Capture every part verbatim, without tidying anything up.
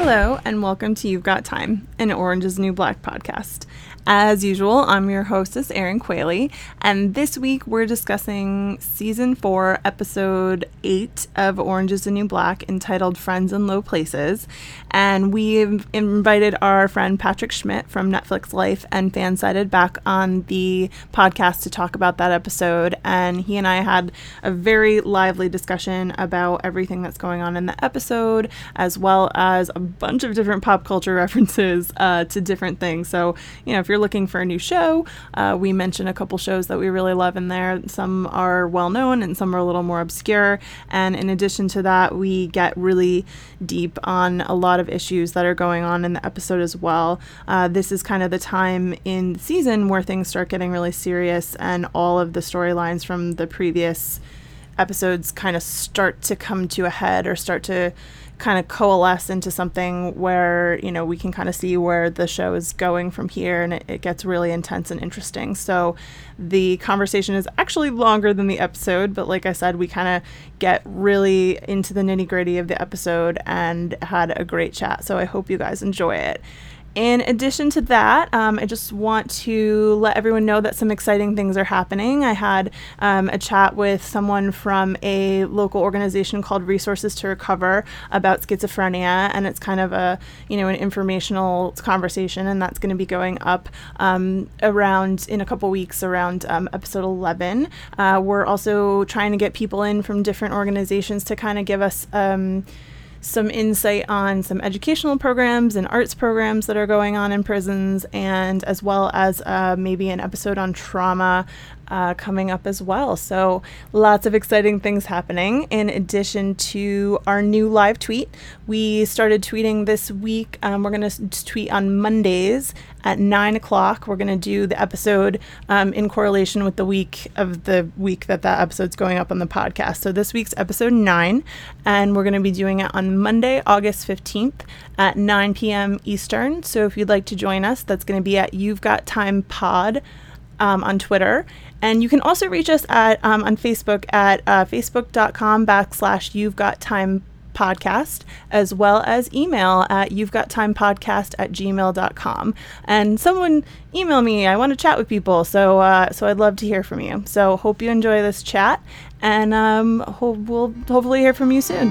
Hello, and welcome to You've Got Time, an Orange is the New Black podcast. As usual, I'm your hostess, Erin Qualey, and this week we're discussing Season four, Episode eight of Orange is the New Black, entitled Friends in Low Places. And we've invited our friend Patrick Schmidt from Netflix Life and Fansided back on the podcast to talk about that episode. And he and I had a very lively discussion about everything that's going on in the episode, as well as a bunch of different pop culture references uh, to different things. So, you know, if you're looking for a new show, uh, we mentioned a couple shows that we really love in there. Some are well known and some are a little more obscure. And in addition to that, we get really deep on a lot of issues that are going on in the episode as well. Uh, this is kind of the time in the season where things start getting really serious, and all of the storylines from the previous episodes kind of start to come to a head or start to kind of coalesce into something where, you know, we can kind of see where the show is going from here, and it, it gets really intense and interesting. So the conversation is actually longer than the episode, but like I said, we kind of get really into the nitty gritty of the episode and had a great chat. So I hope you guys enjoy it. In addition to that, um, I just want to let everyone know that some exciting things are happening. I had um, a chat with someone from a local organization called Resources to Recover about schizophrenia, and it's kind of a, you know, an informational conversation, and that's going to be going up um, around in a couple weeks around um, episode eleven. Uh, we're also trying to get people in from different organizations to kind of give us um, some insight on some educational programs and arts programs that are going on in prisons, and as well as uh, maybe an episode on trauma uh, coming up as well. So lots of exciting things happening. In addition to our new live tweet, we started tweeting this week. Um, we're going to tweet on Mondays at nine o'clock. We're going to do the episode um, in correlation with the week of the week that that episode's going up on the podcast. So this week's episode nine, and we're going to be doing it on Monday, August fifteenth at nine p.m. Eastern. So if you'd like to join us, that's going to be at You've Got Time Pod um, on Twitter. And you can also reach us at um, on Facebook at uh, facebook.com backslash You've Got Time podcast, as well as email at you've got time podcast at gmail dot com. And someone email me. I want to chat with people. So uh, so I'd love to hear from you. So hope you enjoy this chat, and um, hope we'll hopefully hear from you soon.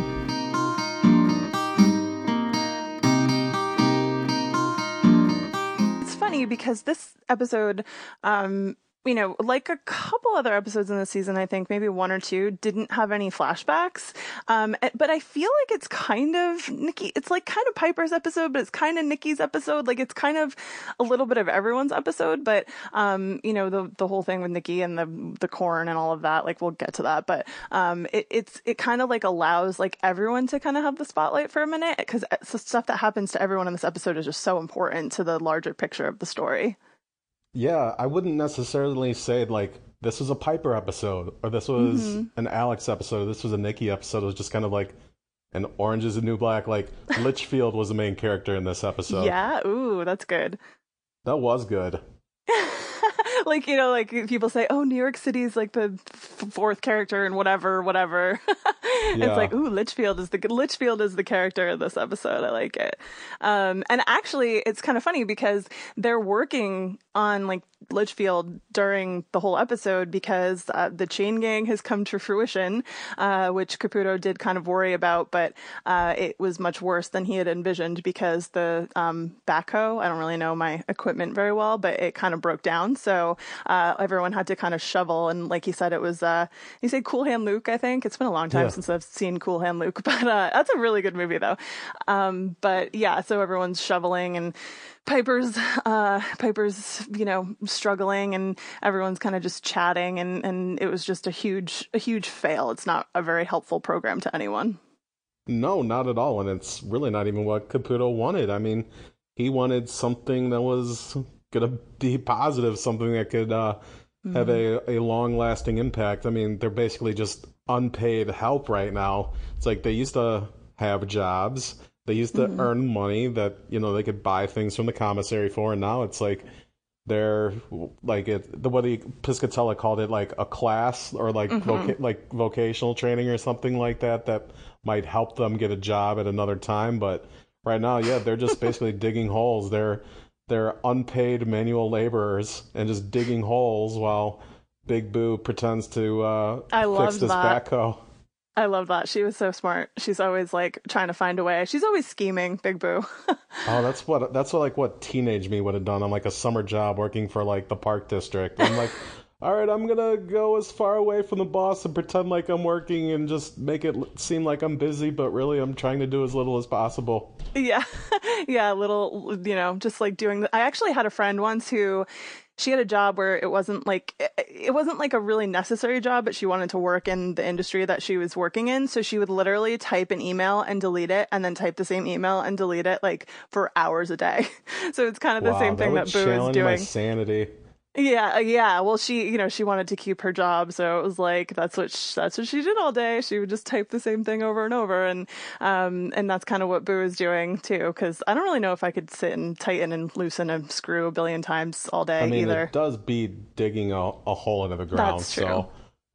It's funny because this episode, um, you know, like a couple other episodes in the season, I think maybe one or two didn't have any flashbacks. Um, but I feel like it's kind of Nikki. It's like kind of Piper's episode, but it's kind of Nikki's episode. Like it's kind of a little bit of everyone's episode. But um, you know, the the whole thing with Nikki and the the corn and all of that. Like we'll get to that. But um, it it's it kind of like allows like everyone to kind of have the spotlight for a minute, because the stuff that happens to everyone in this episode is just so important to the larger picture of the story. Yeah, I wouldn't necessarily say, like, this was a Piper episode, or this was mm-hmm. an Alex episode, or this was a Nikki episode. It was just kind of like an Orange is the New Black. Like, Litchfield was the main character in this episode. Yeah, ooh, that's good. That was good. Like, you know, like people say, oh, New York City is like the f- fourth character and whatever, whatever. Yeah. It's like, ooh, Litchfield is the Litchfield is the character of this episode. I like it. Um, and actually, it's kind of funny because they're working on like Litchfield during the whole episode, because uh, the chain gang has come to fruition, uh, which Caputo did kind of worry about, but uh, it was much worse than he had envisioned, because the um, backhoe, I don't really know my equipment very well, but it kind of broke down. So uh, everyone had to kind of shovel. And like he said, it was, uh, he said Cool Hand Luke, I think. It's been a long time yeah. since I've seen Cool Hand Luke, but uh, that's a really good movie though. Um, but yeah, so everyone's shoveling, and Piper's, uh, Piper's, you know, struggling, and everyone's kind of just chatting, and, and it was just a huge, a huge fail. It's not a very helpful program to anyone. No, not at all. And it's really not even what Caputo wanted. I mean, he wanted something that was going to be positive, something that could uh, mm-hmm. have a, a long-lasting impact. I mean, they're basically just unpaid help right now. It's like they used to have jobs. They used to mm-hmm. earn money that, you know, they could buy things from the commissary for, and now it's like they're like it. The what he Piscatella called it, like a class or like mm-hmm. voca- like vocational training or something like that that might help them get a job at another time. But right now, yeah, they're just basically digging holes. They're they're unpaid manual laborers and just digging holes while Big Boo pretends to uh, I fix loved this that. backhoe. I love that. She was so smart. She's always like trying to find a way. She's always scheming, Big Boo. Oh, that's what that's what like what teenage me would have done on like a summer job working for like the park district. I'm like, all right, I'm gonna go as far away from the boss and pretend like I'm working and just make it l- seem like I'm busy, but really I'm trying to do as little as possible. Yeah. Yeah, little, you know, just like doing the, I actually had a friend once who she had a job where it wasn't like it it wasn't like a really necessary job, but she wanted to work in the industry that she was working in. So she would literally type an email and delete it, and then type the same email and delete it like for hours a day. So it's kind of the Wow, same that thing would that Boo is challenge my doing. sanity. Yeah, uh, yeah. Well, she, you know, she wanted to keep her job, so it was like that's what sh that's what she did all day. She would just type the same thing over and over, and um, and that's kind of what Boo is doing too. Because I don't really know if I could sit and tighten and loosen a screw a billion times all day I mean, either. it does beat digging a, a hole into the ground. That's true. So.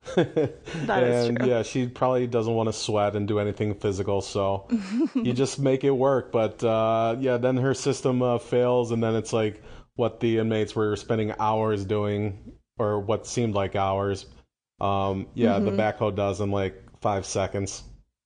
That is And true. yeah, she probably doesn't want to sweat and do anything physical, so you just make it work. But uh, yeah, then her system uh, fails, and then it's like what the inmates were spending hours doing, or what seemed like hours. Um, yeah, the backhoe does in like five seconds.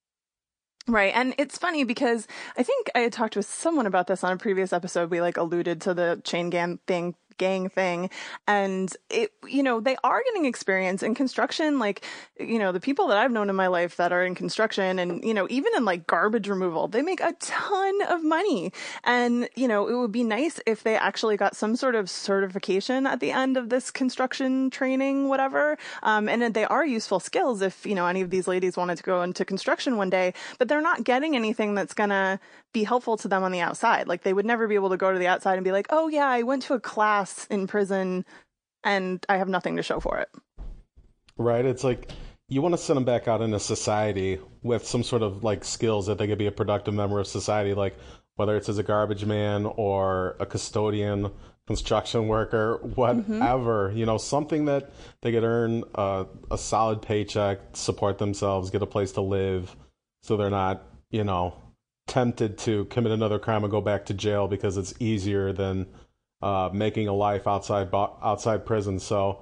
Right. And it's funny because I think I had talked with someone about this on a previous episode. We like alluded to the chain gang thing, gang thing. And it, you know, they are getting experience in construction. Like, you know, the people that I've known in my life that are in construction and, you know, even in like garbage removal, they make a ton of money. And, you know, it would be nice if they actually got some sort of certification at the end of this construction training, whatever. Um, and they are useful skills if, you know, any of these ladies wanted to go into construction one day, but they're not getting anything that's going to be helpful to them on the outside. Like they would never be able to go to the outside and be like, oh yeah, I went to a class in prison and I have nothing to show for it. Right? It's like you want to send them back out into society with some sort of like skills that they could be a productive member of society, like whether it's as a garbage man or a custodian, construction worker, whatever, mm-hmm. you know, something that they could earn uh, a solid paycheck, support themselves, get a place to live, so they're not, you know, tempted to commit another crime and go back to jail because it's easier than uh, making a life outside outside prison. So,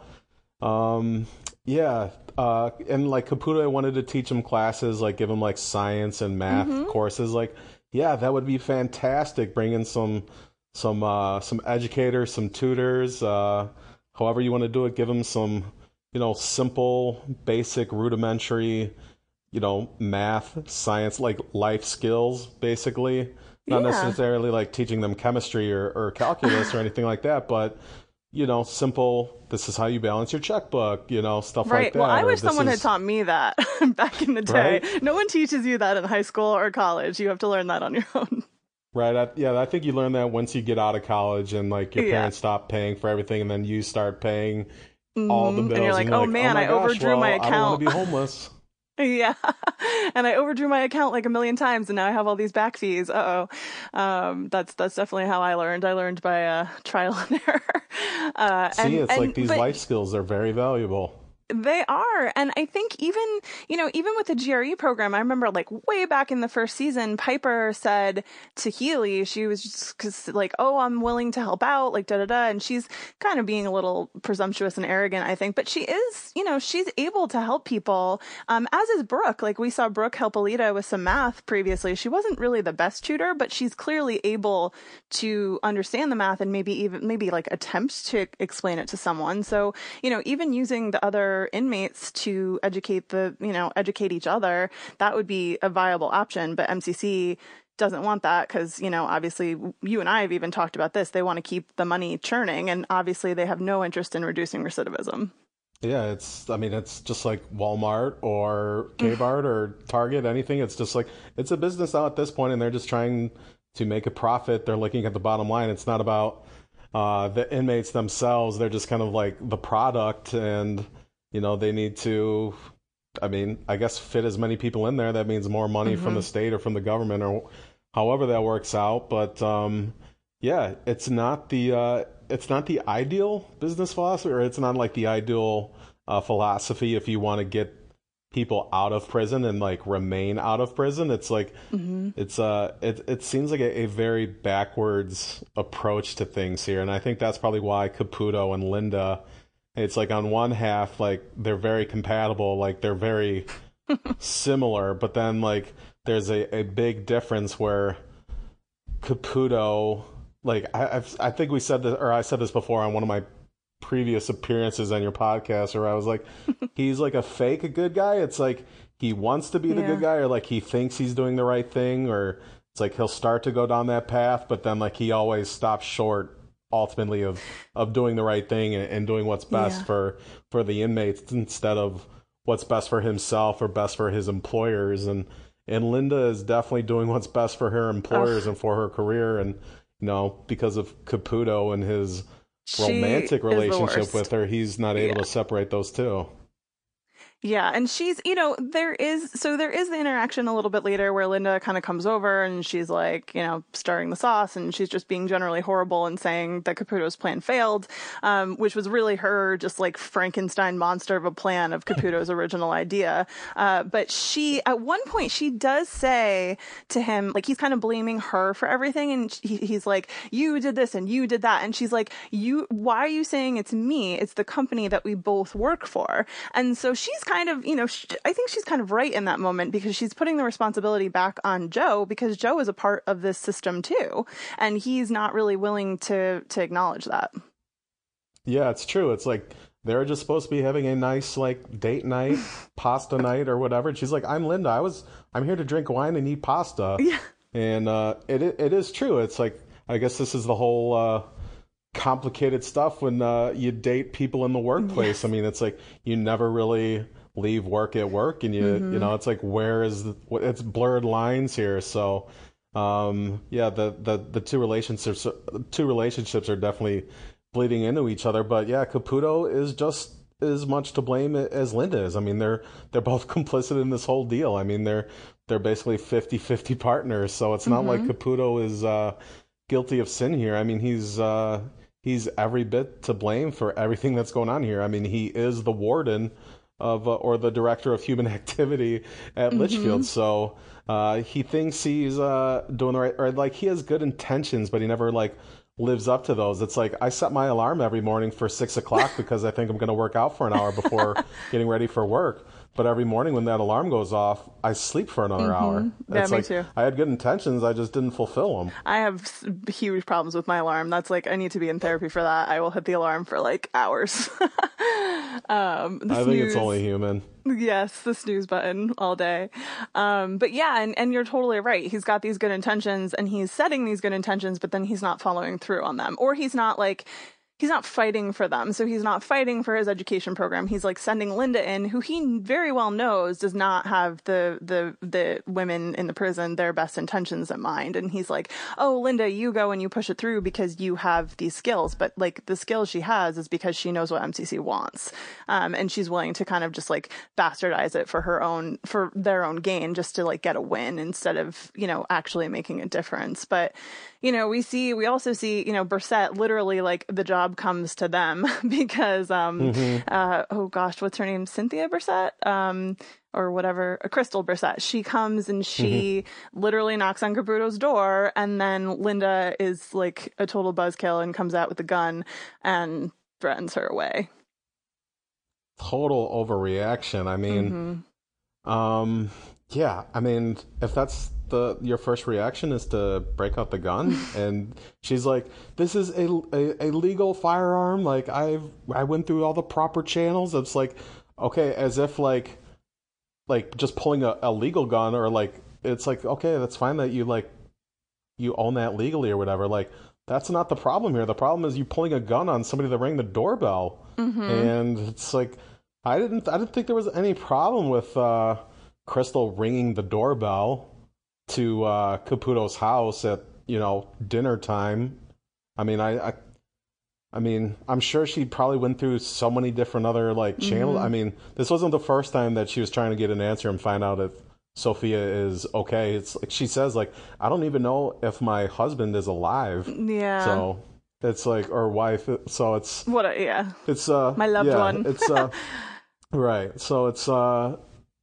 um, yeah, uh, and like Caputo, I wanted to teach them classes, like give them like science and math mm-hmm. courses. Like, yeah, that would be fantastic. Bring in some some uh, some educators, some tutors, uh, however you want to do it. Give them some, you know, simple, basic, rudimentary, you know, math, science, like life skills, basically. Not yeah. necessarily like teaching them chemistry or, or calculus or anything like that, but, you know, simple, this is how you balance your checkbook, you know, stuff right. like that. Well, I wish this someone is... had taught me that back in the day. Right? No one teaches you that in high school or college. You have to learn that on your own. Right. I, yeah, I think you learn that once you get out of college and like your yeah. parents stop paying for everything and then you start paying mm-hmm. all the bills. And you're like, and oh like, man, oh my I gosh, overdrew well, my account. I don't want to be homeless. Yeah. And I overdrew my account like a million times and now I have all these back fees. Uh oh. Um, that's, that's definitely how I learned. I learned by uh, trial and error. Uh, See, and, it's and, like these but, life skills are very valuable. They are. And I think even, you know, even with the G R E program, I remember like way back in the first season, Piper said to Healy, she was just cause like, oh, I'm willing to help out, like da da da. And she's kind of being a little presumptuous and arrogant, I think, but she is, you know, she's able to help people. Um, as is Brooke. Like we saw Brooke help Alita with some math previously. She wasn't really the best tutor, but she's clearly able to understand the math and maybe even, maybe like attempt to explain it to someone. So, you know, even using the other inmates to educate the, you know, educate each other, that would be a viable option. But M C C doesn't want that because, you know, obviously you and I have even talked about this. They want to keep the money churning and obviously they have no interest in reducing recidivism. Yeah, it's, I mean, it's just like Walmart or Kmart or Target, anything. It's just like, it's a business now at this point and they're just trying to make a profit. They're looking at the bottom line. It's not about uh, the inmates themselves. They're just kind of like the product and, you know, they need to, I mean, I guess fit as many people in there. That means more money mm-hmm. from the state or from the government or however that works out. But um, yeah, it's not the uh, it's not the ideal business philosophy, or it's not like the ideal uh, philosophy if you want to get people out of prison and like remain out of prison. It's like mm-hmm. it's uh it it seems like a, a very backwards approach to things here, and I think that's probably why Caputo and Linda, it's like on one half like they're very compatible, like they're very similar, but then like there's a, a big difference where Caputo, like I I've, I think we said this, or I said this before on one of my previous appearances on your podcast, where I was like, he's like a fake a good guy. It's like he wants to be the yeah. good guy, or like he thinks he's doing the right thing, or it's like he'll start to go down that path, but then like he always stops short ultimately of of doing the right thing and, and doing what's best yeah. for for the inmates instead of what's best for himself or best for his employers. And and Linda is definitely doing what's best for her employers Ugh. and for her career, and you know, because of Caputo and his She romantic relationship with her, he's not able yeah. to separate those two. Yeah, and she's, you know, there is, so there is the interaction a little bit later where Linda kind of comes over and she's like, you know, stirring the sauce, and she's just being generally horrible and saying that Caputo's plan failed, um, which was really her just like Frankenstein monster of a plan of Caputo's original idea. Uh, but she, at one point, she does say to him, like, he's kind of blaming her for everything, and he, he's like, you did this and you did that. And she's like, you, why are you saying it's me? It's the company that we both work for. And so she's kind kind of, you know, she, I think she's kind of right in that moment, because she's putting the responsibility back on Joe, because Joe is a part of this system too, and he's not really willing to to acknowledge that. Yeah, it's true. It's like they're just supposed to be having a nice like date night, pasta night or whatever. And she's like, "I'm Linda. I was I'm here to drink wine and eat pasta." Yeah. And uh, it it is true. It's like, I guess this is the whole uh, complicated stuff when uh, you date people in the workplace. Yes. I mean, it's like you never really leave work at work, and you mm-hmm. you know, it's like, where is the, it's blurred lines here. So um yeah, the the the two relationships two relationships are definitely bleeding into each other. But yeah, Caputo is just as much to blame as Linda is. I mean, they're they're both complicit in this whole deal. I mean, they're they're basically fifty-fifty partners, so it's not mm-hmm. like Caputo is uh guilty of sin here. I mean, he's uh he's every bit to blame for everything that's going on here. I mean, he is the warden of uh, or the director of human activity at mm-hmm. Litchfield. So uh, he thinks he's uh, doing the right, or like he has good intentions, but he never like lives up to those. It's like, I set my alarm every morning for six o'clock because I think I'm going to work out for an hour before getting ready for work. But every morning when that alarm goes off, I sleep for another mm-hmm. hour. Yeah, it's me like, too. I had good intentions, I just didn't fulfill them. I have huge problems with my alarm. That's like, I need to be in therapy for that. I will hit the alarm for like hours. um, the I snooze, think it's only human. Yes, the snooze button all day. Um, but yeah, and, and you're totally right. He's got these good intentions and he's setting these good intentions, but then he's not following through on them. Or he's not like, he's not fighting for them. So he's not fighting for his education program. He's like sending Linda in, who he very well knows does not have the, the, the women in the prison, their best intentions in mind. And he's like, oh, Linda, you go and you push it through because you have these skills. But like the skills she has is because she knows what M C C wants. Um, and she's willing to kind of just like bastardize it for her own, for their own gain, just to like get a win instead of, you know, actually making a difference. But, you know, we see, we also see, you know, Brissette literally like the job comes to them because, um, mm-hmm. uh, oh gosh, what's her name? Cynthia Brissette, um, or whatever, uh, Crystal Brissette. She comes and she mm-hmm. literally knocks on Caputo's door, and then Linda is like a total buzzkill and comes out with a gun and threatens her away. Total overreaction. I mean, mm-hmm. um, yeah, I mean, if that's the your first reaction is to break out the gun, and she's like, "This is a, a a legal firearm. Like I've I went through all the proper channels." It's like, okay, as if like like just pulling a, a legal gun, or like it's like, okay, that's fine that you like you own that legally or whatever. Like that's not the problem here. The problem is you pulling a gun on somebody that rang the doorbell, mm-hmm. and it's like I didn't I didn't think there was any problem with uh, Crystal ringing the doorbell to uh, Caputo's house at, you know, dinner time. I mean, I, I, I mean, I'm sure she probably went through so many different other like channels. Mm-hmm. I mean, this wasn't the first time that she was trying to get an answer and find out if Sophia is okay. It's like she says, like, I don't even know if my husband is alive. Yeah. So it's like, or wife. So it's what? A, yeah. It's uh, my loved yeah, one. It's uh, right. So it's uh.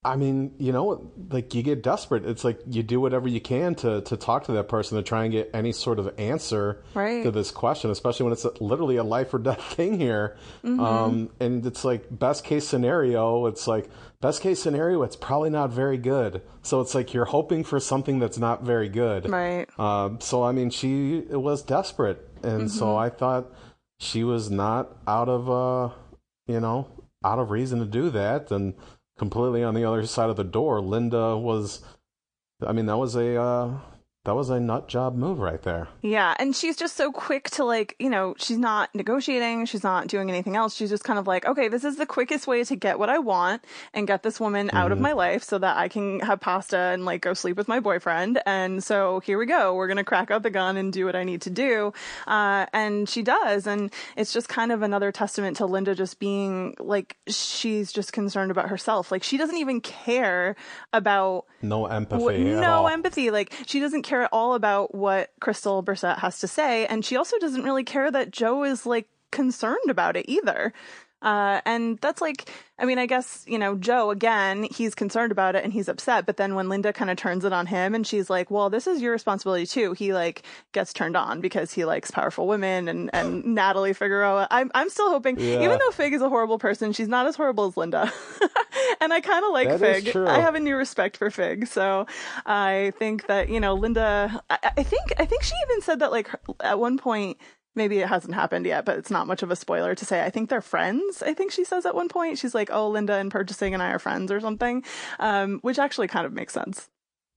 I mean, you know, like you get desperate. It's like you do whatever you can to to talk to that person to try and get any sort of answer Right. to this question, especially when it's literally a life or death thing here. Mm-hmm. Um, and it's like best case scenario. It's like best case scenario. It's probably not very good. So it's like you're hoping for something that's not very good. Right. Um, so I mean, she was desperate, and Mm-hmm. so I thought she was not out of uh, you know, out of reason to do that, and completely on the other side of the door, Linda was, I mean, that was a, uh, that was a nut job move right there. Yeah, and she's just so quick to, like, you know, she's not negotiating, she's not doing anything else. She's just kind of like, okay, this is the quickest way to get what I want and get this woman out of my life so that I can have pasta and, like, go sleep with my boyfriend. And so here we go. We're going to crack out the gun and do what I need to do. Uh, and she does. And it's just kind of another testament to Linda just being, like, she's just concerned about herself. Like, she doesn't even care about No empathy what, at no all. empathy. Like, she doesn't care at all about what Crystal Brissett has to say. And she also doesn't really care that Joe is, like, concerned about it either. Uh, and that's like, I mean, I guess, you know, Joe, again, he's concerned about it and he's upset. But then when Linda kind of turns it on him and she's like, well, this is your responsibility too, he, like, gets turned on because he likes powerful women and, and Natalie Figueroa. I'm, I'm still hoping, Yeah. even though Fig is a horrible person, she's not as horrible as Linda. And I kind of like That is Fig. true. I have a new respect for Fig. So I think that, you know, Linda, I, I think, I think she even said that, like, at one point, maybe it hasn't happened yet, but it's not much of a spoiler to say, I think they're friends. I think she says at one point, she's like, oh, Linda and purchasing and I are friends or something, um, which actually kind of makes sense.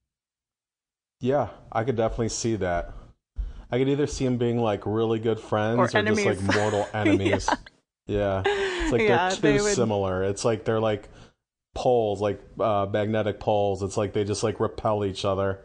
Yeah, I could definitely see that. I could either see them being like really good friends Or or, just enemies. like mortal enemies. yeah. It's like Yeah, they're they too would- similar. It's like they're like poles, like uh, magnetic poles. It's like they just like repel each other.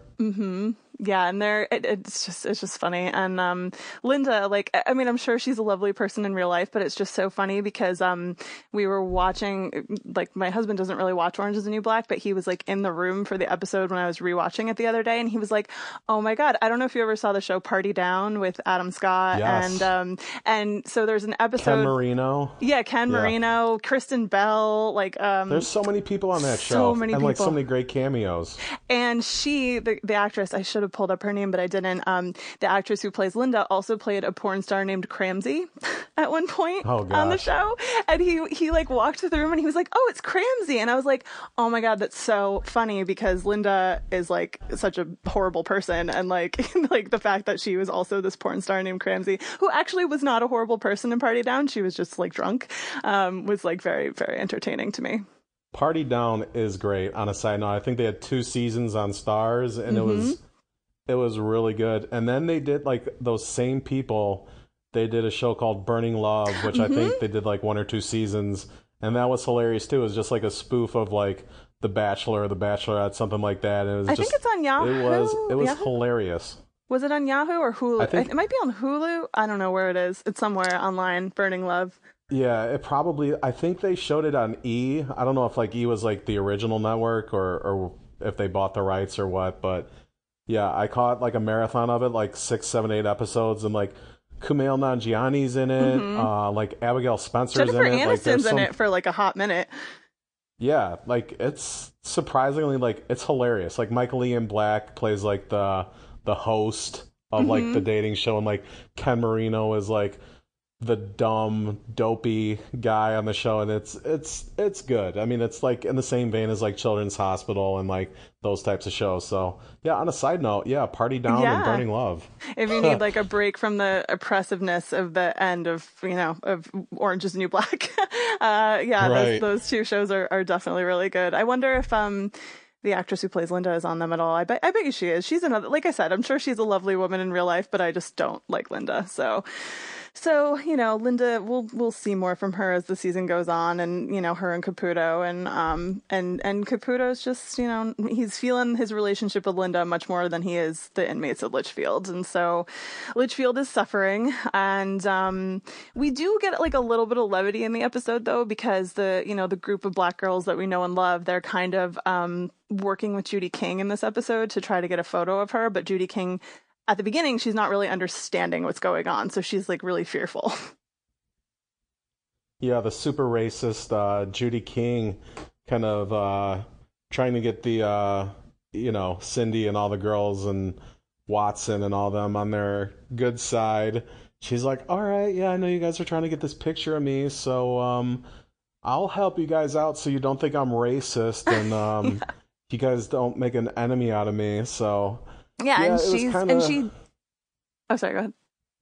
Yeah, and they're it, it's just it's just funny. And um Linda, like, I I mean, I'm sure she's a lovely person in real life, but it's just so funny because um we were watching, like, my husband doesn't really watch Orange is the New Black, but he was, like, in the room for the episode when I was rewatching it the other day, and he was like, oh my god, I don't know if you ever saw the show Party Down with Adam Scott. Yes. And um and so there's an episode. Ken Marino. Yeah, Ken Yeah. Marino, Kristen Bell, like, um There's so many people on that So show. many and like so people. many great cameos. And she, the, the actress, I should have pulled up her name, but I didn't. Um, the actress who plays Linda also played a porn star named Cramsey at one point Oh, on the gosh. show. And he, he like walked through the room and he was like, oh, it's Cramsey. And I was like, oh my God, that's so funny because Linda is, like, such a horrible person. And, like, like the fact that she was also this porn star named Cramsey, who actually was not a horrible person in Party Down. She was just, like, drunk, um, was, like, very, very entertaining to me. Party Down is great. On a side note, I think they had two seasons on Stars, and Mm-hmm. it was it was really good. And then they did, like, those same people. They did a show called Burning Love, which Mm-hmm. I think they did like one or two seasons, and that was hilarious too. It was just like a spoof of like The Bachelor or The Bachelorette, something like that. And it was I just, think it's on Yahoo. It was it was Yahoo? hilarious. Was it on Yahoo or Hulu? I think- it might be on Hulu. I don't know where it is. It's somewhere online. Burning Love. Yeah, it probably. I think they showed it on E. I don't know if like E was like the original network or or if they bought the rights or what. But yeah, I caught like a marathon of it, like six, seven, eight episodes, and like Kumail Nanjiani's in it, uh, like Abigail Spencer's Jennifer in it. Like, there's Aniston's in some- it for like a hot minute. Yeah, like it's surprisingly like it's hilarious. Like Michael Ian Black plays like the the host of like Mm-hmm. the dating show, and like Ken Marino is like the dumb, dopey guy on the show, and it's it's it's good. I mean, it's like in the same vein as like Children's Hospital and like those types of shows. So yeah, on a side note, yeah, Party Down Yeah. and Burning Love. If you need like a break from the oppressiveness of the end of, you know, of Orange is the New Black. uh, yeah, those, Right. those two shows are, are definitely really good. I wonder if, um, the actress who plays Linda is on them at all. I bet, I bet you she is. She's another, like I said, I'm sure she's a lovely woman in real life, but I just don't like Linda. So, So, you know, Linda, we'll we'll see more from her as the season goes on, and, you know, her and Caputo, and um and and Caputo's just, you know, he's feeling his relationship with Linda much more than he is the inmates at Litchfield, and so Litchfield is suffering, and um we do get like a little bit of levity in the episode though, because the you know the group of black girls that we know and love, they're kind of um working with Judy King in this episode to try to get a photo of her, but Judy King, at the beginning, she's not really understanding what's going on, so she's like really fearful. Yeah, the super racist uh, Judy King kind of uh, trying to get the uh, you know, Cindy and all the girls and Watson and all them on their good side. She's like, all right, yeah, I know you guys are trying to get this picture of me, so um, I'll help you guys out so you don't think I'm racist and um, yeah. you guys don't make an enemy out of me. So yeah, yeah and she's kinda... and she. Oh, sorry. Go ahead.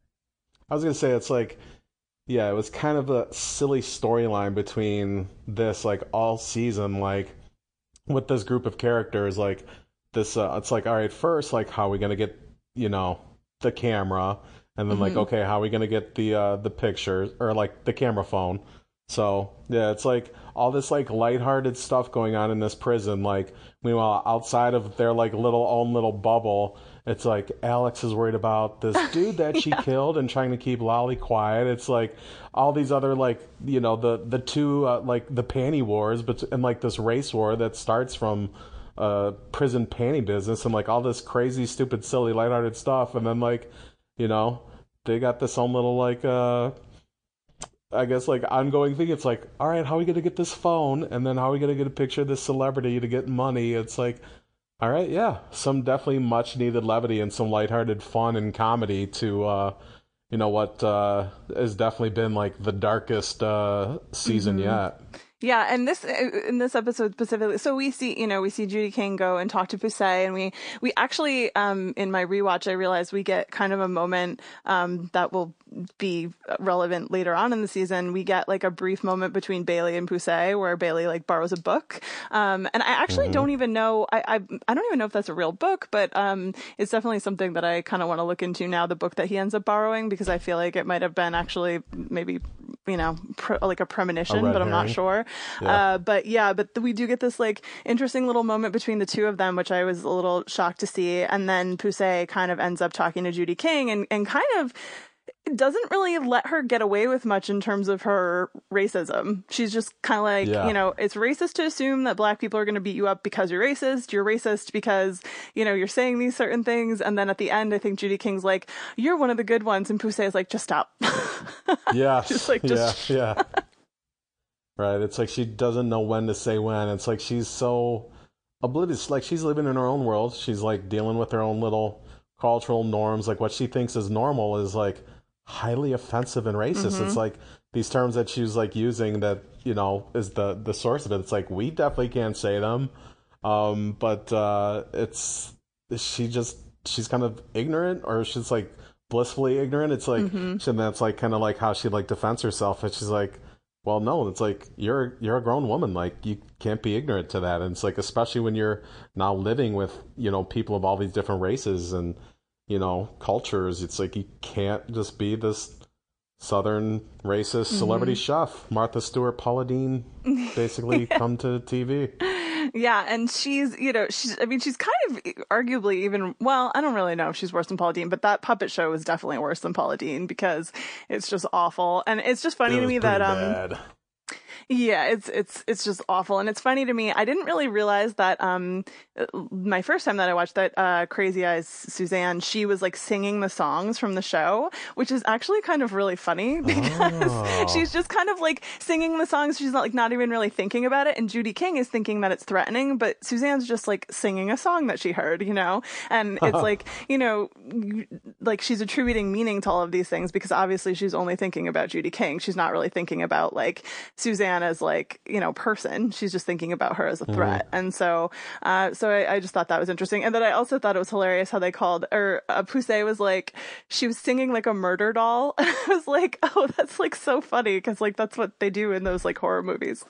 I was gonna say it's like, yeah, it was kind of a silly storyline between this like all season, like with this group of characters, like this. Uh, it's like, all right, first, like, how are we gonna get, you know, the camera? And then, mm-hmm. like, okay, how are we going to get the uh, the pictures, or, like, the camera phone? So, yeah, it's, like, all this, like, lighthearted stuff going on in this prison. Like, meanwhile, outside of their, like, little own little bubble, it's, like, Alex is worried about this dude that she yeah. killed and trying to keep Lolly quiet. It's, like, all these other, like, you know, the, the two, uh, like, the panty wars, but and, like, this race war that starts from uh, prison panty business and, like, all this crazy, stupid, silly, lighthearted stuff. And then, like... You know, they got this own little, like, uh, I guess, like, ongoing thing. It's like, all right, how are we going to get this phone? And then how are we going to get a picture of this celebrity to get money? It's like, all right, yeah, some definitely much-needed levity and some lighthearted fun and comedy to, uh, you know, what uh, has definitely been, like, the darkest uh, season mm-hmm. yet. Yeah, and this in this episode specifically, so we see, you know, we see Judy King go and talk to Poussey, and we we actually, um, in my rewatch, I realized we get kind of a moment um, that will be relevant later on in the season. We get like a brief moment between Bailey and Poussey where Bailey like borrows a book, um, and I actually mm-hmm. don't even know, I, I I don't even know if that's a real book, but um, it's definitely something that I kind of want to look into now. The book that he ends up borrowing, because I feel like it might have been actually maybe, you know, pre- like a premonition, a but I'm herring. Not sure. Yeah. Uh, but yeah, but th- we do get this like interesting little moment between the two of them, which I was a little shocked to see. And then Poussey kind of ends up talking to Judy King and, and kind of doesn't really let her get away with much in terms of her racism. She's just kind of like, yeah. you know, it's racist to assume that black people are going to beat you up because you're racist. You're racist because, you know, you're saying these certain things. And then at the end, I think Judy King's like, you're one of the good ones. And Poussey is like, just stop. Yeah. just like, just yeah. yeah. Right. It's like she doesn't know when to say when. It's like she's so oblivious. Like she's living in her own world. She's like dealing with her own little cultural norms. Like what she thinks is normal is like highly offensive and racist. Mm-hmm. It's like these terms that she's like using that, you know, is the, the source of it. It's like, we definitely can't say them. Um, but uh, it's, she just, she's kind of ignorant, or she's like blissfully ignorant. It's like, mm-hmm. and that's like kind of like how she like defends herself. And she's like, well, no, it's like, you're you're a grown woman. Like, you can't be ignorant to that. And it's like, especially when you're now living with, you know, people of all these different races and, you know, cultures. It's like, you can't just be this Southern racist mm-hmm. celebrity chef. Martha Stewart, Paula Deen, basically yeah. come to T V. Yeah, and she's, you know, she's, I mean, she's kind of arguably even, well, I don't really know if she's worse than Paula Deen, but that puppet show was definitely worse than Paula Deen because it's just awful. And it's just funny it to me that, um, bad. Yeah, it's it's it's just awful, and it's funny to me. I didn't really realize that um my first time that I watched that uh Crazy Eyes Suzanne, she was like singing the songs from the show, which is actually kind of really funny because oh. she's just kind of like singing the songs. She's not like not even really thinking about it, and Judy King is thinking that it's threatening, but Suzanne's just like singing a song that she heard, you know, and it's like, you know, like she's attributing meaning to all of these things because obviously she's only thinking about Judy King. She's not really thinking about like Suzanne as like, you know, person. She's just thinking about her as a threat. Mm. And so, uh, so I, I just thought that was interesting. And then I also thought it was hilarious how they called, or uh, Poussey was like, she was singing like a murder doll. I was like, oh, that's like so funny because like that's what they do in those like horror movies.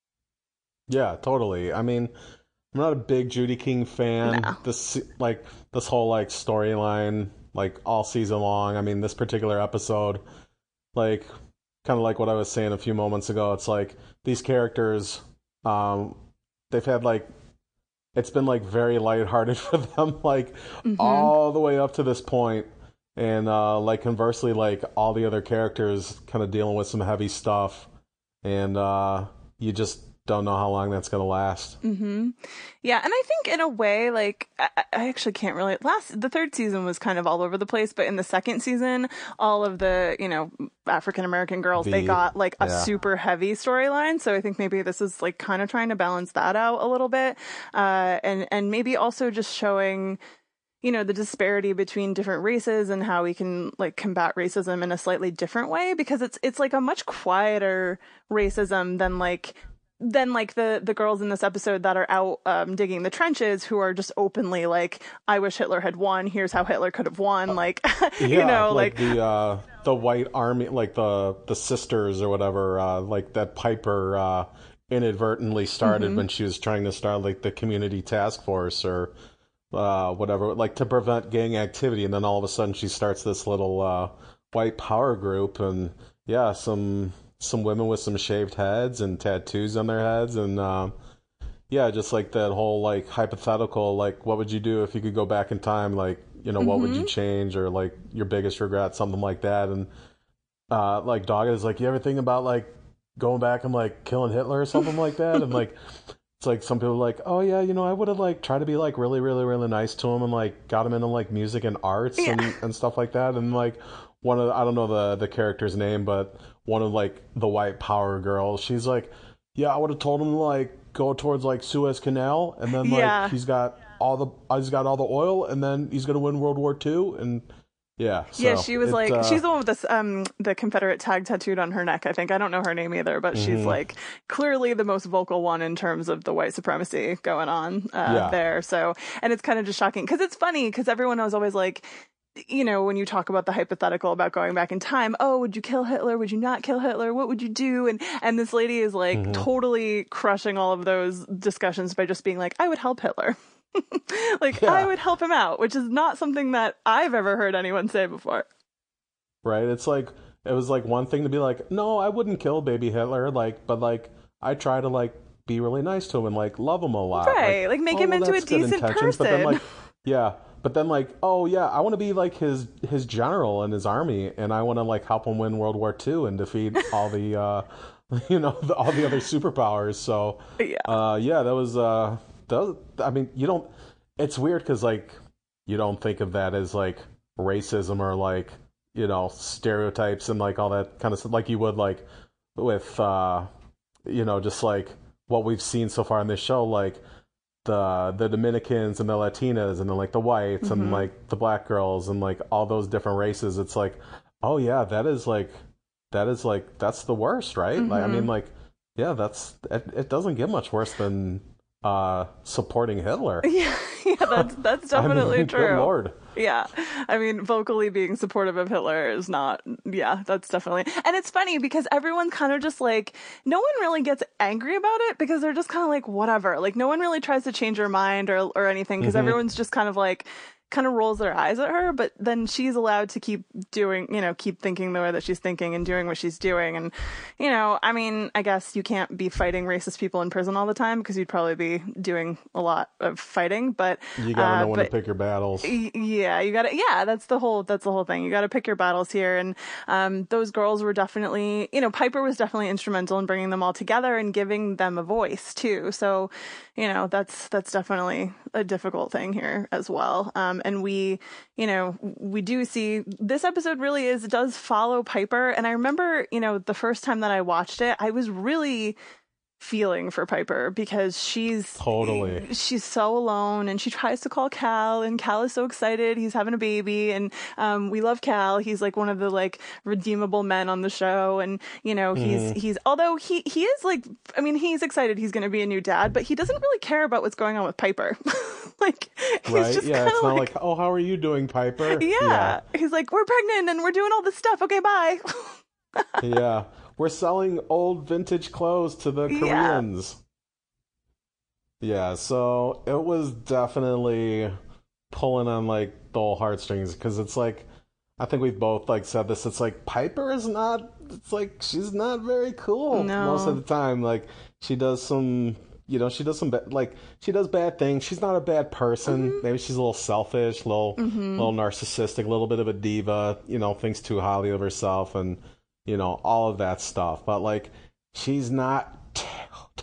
Yeah, totally. I mean, I'm not a big Judy King fan. No. This like this whole like storyline, like all season long. I mean, this particular episode, like kind of like what I was saying a few moments ago. It's like these characters, um, they've had like, it's been like very lighthearted for them, like mm-hmm. all the way up to this point. And uh, like conversely, like all the other characters kind of dealing with some heavy stuff. And uh, you just don't know how long that's going to last. Mm-hmm. Yeah, and I think in a way, like, I, I actually can't really, last, the third season was kind of all over the place, but in the second season, all of the, you know, African-American girls, The, they got, like, a yeah. super heavy storyline, so I think maybe this is, like, kind of trying to balance that out a little bit, uh, and, and maybe also just showing, you know, the disparity between different races and how we can, like, combat racism in a slightly different way, because it's, it's like a much quieter racism than, like, than like the, the girls in this episode that are out um, digging the trenches, who are just openly like, I wish Hitler had won. Here's how Hitler could have won. Like, yeah, you know, like, like the uh, the white army, like the the sisters or whatever, uh, like that Piper uh, inadvertently started mm-hmm. when she was trying to start like the community task force or uh, whatever, like to prevent gang activity, and then all of a sudden she starts this little uh, white power group, and yeah, some. some women with some shaved heads and tattoos on their heads, and um, yeah, just like that whole like hypothetical, like what would you do if you could go back in time, like, you know, mm-hmm. what would you change, or like your biggest regret, something like that. And uh, like Dog is like, you ever think about like going back and like killing Hitler or something like that? And like it's like some people are like, oh yeah, you know, I would have like tried to be like really really really nice to him and like got him into like music and arts yeah. and, and stuff like that. And like one of the, I don't know the the character's name, but one of like the white power girls, she's like, yeah, I would have told him to like go towards like Suez Canal, and then like yeah. he's got all the he's got all the oil, and then he's gonna win World War Two. And yeah, so yeah, she was it, like, uh, she's the one with this um the Confederate tag tattooed on her neck. I think I don't know her name either, but mm-hmm. she's like clearly the most vocal one in terms of the white supremacy going on uh, yeah. there. So, and it's kind of just shocking because it's funny because everyone was always like, you know, when you talk about the hypothetical about going back in time, oh, would you kill Hitler? Would you not kill Hitler? What would you do? And and this lady is like mm-hmm. totally crushing all of those discussions by just being like, I would help Hitler. like, yeah. I would help him out, which is not something that I've ever heard anyone say before. Right. It's like, it was like one thing to be like, no, I wouldn't kill baby Hitler. Like, but like, I try to like be really nice to him and like love him a lot. Right. Like, like make oh, him well, into a decent person. But then like, yeah. But then, like, oh, yeah, I want to be, like, his his general in his army, and I want to, like, help him win World War Two and defeat all the, uh, you know, the, all the other superpowers. So, yeah, uh, yeah that was, uh, that was, I mean, you don't, it's weird because, like, you don't think of that as, like, racism or, like, you know, stereotypes and, like, all that kind of stuff, like you would, like, with, uh, you know, just, like, what we've seen so far in this show, like, the the Dominicans and the Latinas and then like the whites mm-hmm. and like the black girls and like all those different races. It's like, oh yeah, that is like that is like that's the worst, right? Mm-hmm. Like I mean, like yeah, that's it, it doesn't get much worse than uh supporting Hitler. Yeah, yeah, that's that's definitely I mean, true. Good Lord. Yeah, I mean, vocally being supportive of Hitler is not. Yeah, that's definitely. And it's funny because everyone kind of just like, no one really gets angry about it because they're just kind of like whatever. Like no one really tries to change their mind or or anything because mm-hmm. everyone's just kind of like. kind of rolls their eyes at her, but then she's allowed to keep doing, you know, keep thinking the way that she's thinking and doing what she's doing. And, you know, I mean, I guess you can't be fighting racist people in prison all the time because you'd probably be doing a lot of fighting, but you gotta uh, know when but, to pick your battles. Y- yeah, you gotta, yeah, that's the whole, that's the whole thing. You gotta pick your battles here. And, um, those girls were definitely, you know, Piper was definitely instrumental in bringing them all together and giving them a voice too. So, you know, that's, that's definitely a difficult thing here as well. Um, and we, you know, we do see this episode really is, does follow Piper. And I remember, you know, the first time that I watched it, I was really feeling for Piper because she's totally she's so alone and she tries to call Cal and Cal is so excited he's having a baby and um we love Cal. He's like one of the like redeemable men on the show and you know he's mm. he's although he he is like I mean he's excited he's going to be a new dad but he doesn't really care about what's going on with Piper. Like he's right just yeah it's like, not like oh how are you doing Piper. Yeah, yeah he's like we're pregnant and we're doing all this stuff okay bye. Yeah. We're selling old vintage clothes to the Koreans. Yeah, yeah so it was definitely pulling on like the whole heartstrings because it's like I think we've both like said this. It's like Piper is not. It's like she's not very cool no. most of the time. Like she does some, you know, she does some ba- like she does bad things. She's not a bad person. Mm-hmm. Maybe she's a little selfish, little, mm-hmm. little narcissistic, a little bit of a diva. You know, thinks too highly of herself and. You know, all of that stuff. But, like, she's not t-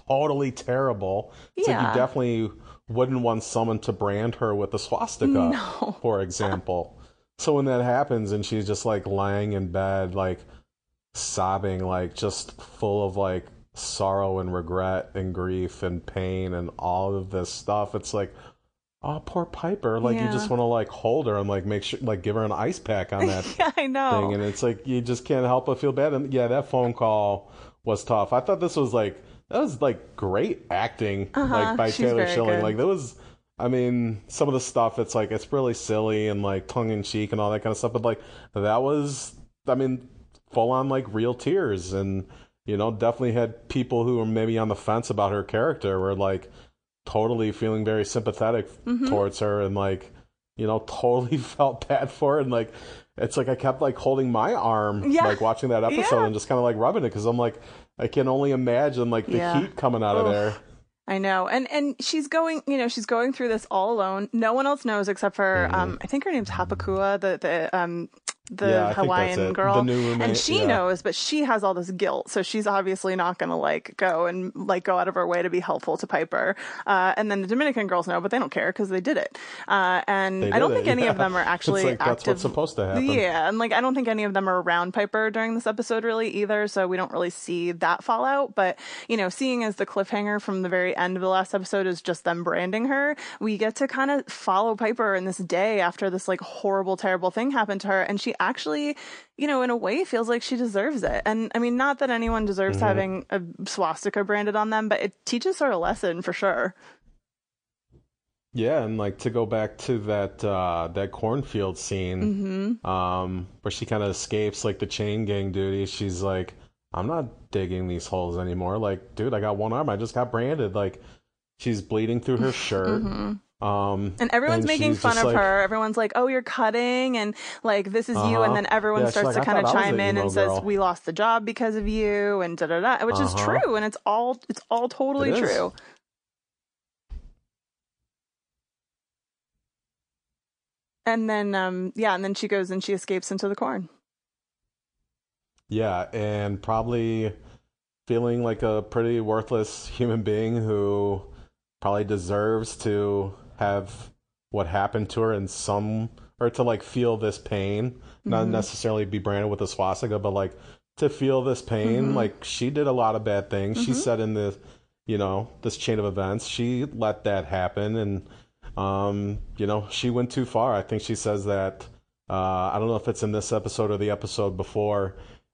totally terrible. It's Yeah. like you definitely wouldn't want someone to brand her with a swastika, No. for example. So when that happens and she's just like lying in bed, like sobbing, like just full of like sorrow and regret and grief and pain and all of this stuff, it's like, oh, poor Piper. Like, Yeah. you just want to like hold her and like make sure, like give her an ice pack on that Yeah, I know. thing. And it's like, you just can't help but feel bad. And yeah, that phone call was tough. I thought this was like, that was like great acting, Uh-huh. like by She's Taylor very Schilling. good. Like, there was, I mean, some of the stuff, it's like, it's really silly and like tongue in cheek and all that kind of stuff. But like, that was, I mean, full on like real tears. And, you know, definitely had people who were maybe on the fence about her character were like totally feeling very sympathetic Mm-hmm. towards her and like, you know, totally felt bad for her. And like, it's like I kept like holding my arm, Yeah. like watching that episode Yeah. and just kind of like rubbing it because I'm like, I can only imagine like the Yeah. heat coming out of Ugh. there. I know. And and she's going, you know, she's going through this all alone. No one else knows except for, um, I think her name's Hapakua, the, the, um, the Mm-hmm. Yeah, I think that's Hawaiian it. girl. The new roommate, and she yeah. knows, but she has all this guilt. So she's obviously not going to like go and like go out of her way to be helpful to Piper. Uh, and then the Dominican girls know, but they don't care because they did it. Uh, and They I don't did think it, any yeah. of them are actually It's like, that's active. what's supposed to happen. Yeah. And like, I don't think any of them are around Piper during this episode really either. So we don't really see that fallout. But, you know, seeing as the cliffhanger from the very end of the last episode is just them branding her, we get to kind of follow Piper in this day after this like horrible, terrible thing happened to her. And she actually, you know, in a way feels like she deserves it. And I mean, not that anyone deserves Mm-hmm. having a swastika branded on them, but it teaches her a lesson for sure. Yeah, and like to go back to that uh, that cornfield scene, Mm-hmm. um, where she kind of escapes like the chain gang duty. She's like, I'm not digging these holes anymore. Like, dude, I got one arm. I just got branded. Like, she's bleeding through her shirt. Mm-hmm. Um, And everyone's and making she's fun just of like, her. Everyone's like, oh, you're cutting, and like, this is you. Uh-huh. And then everyone Yeah, she's starts like, to "I kind of thought I was chime the in emo and says, girl." we lost the job because of you, and da da da, which is Uh-huh. true. And it's all, it's all totally It is. true. And then, um, yeah, and then she goes and she escapes into the corn. Yeah, and probably feeling like a pretty worthless human being who probably deserves to have what happened to her in some, or to like feel this pain, not Mhm. necessarily be branded with a swastika, but like to feel this pain. Mhm. Like, she did a lot of bad things. She Mhm. said in the, you know, this chain of events, she let that happen, and um, you know, she went too far. I think she says that. Uh, I don't know if it's in this episode or the episode before.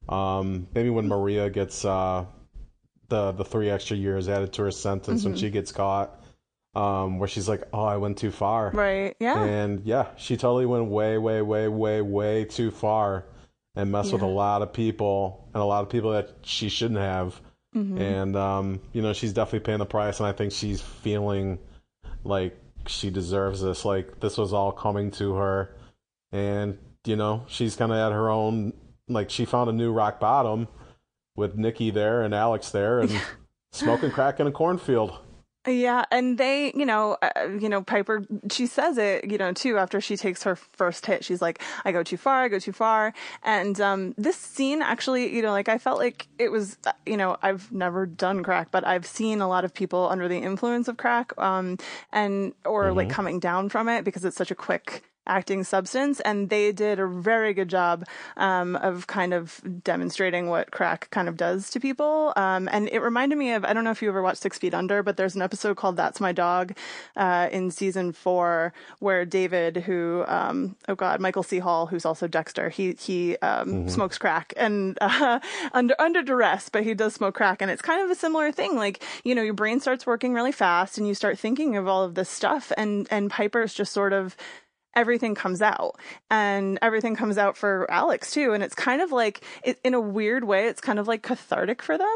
Um, maybe when Maria gets uh, the the three extra years added to her sentence when Mhm. she gets caught, um, where she's like, "Oh, I went too far." Right. Yeah. And yeah, she totally went way, way, way, way, way too far and messed with a Yeah. lot of people and a lot of people that she shouldn't have. Mhm. And um, you know, she's definitely paying the price, and I think she's feeling like she deserves this. Like, this was all coming to her, and you know, she's kind of at her own. Like, she found a new rock bottom with Nikki there and Alex there, and smoking crack in a cornfield. Yeah, and they, you know, uh, you know, Piper, she says it, you know, too, after she takes her first hit. She's like, I go too far, I go too far. And um, this scene actually, you know, like, I felt like it was, uh, you know, I've never done crack, but I've seen a lot of people under the influence of crack, um, and, or Mm-hmm. like coming down from it because it's such a quick acting substance, and they did a very good job um, of kind of demonstrating what crack kind of does to people. Um, and it reminded me of, I don't know if you ever watched Six Feet Under, but there's an episode called That's My Dog uh, in season four where David, who, um, oh God, Michael C. Hall, who's also Dexter, he he um, Mm-hmm. smokes crack and uh, under under duress, but he does smoke crack, and it's kind of a similar thing. Like, you know, your brain starts working really fast, and you start thinking of all of this stuff, and and Piper's just sort of, everything comes out, and everything comes out for Alex too. And it's kind of like, it, in a weird way, it's kind of like cathartic for them.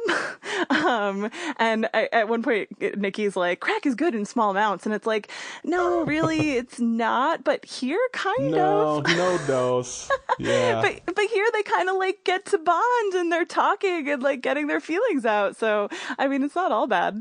um, and I, at one point, Nikki's like, crack is good in small amounts. And it's like, no, really, it's not. But here, kind No, of. no dose. Yeah. But, but here they kind of like get to bond, and they're talking and like getting their feelings out. So, I mean, it's not all bad.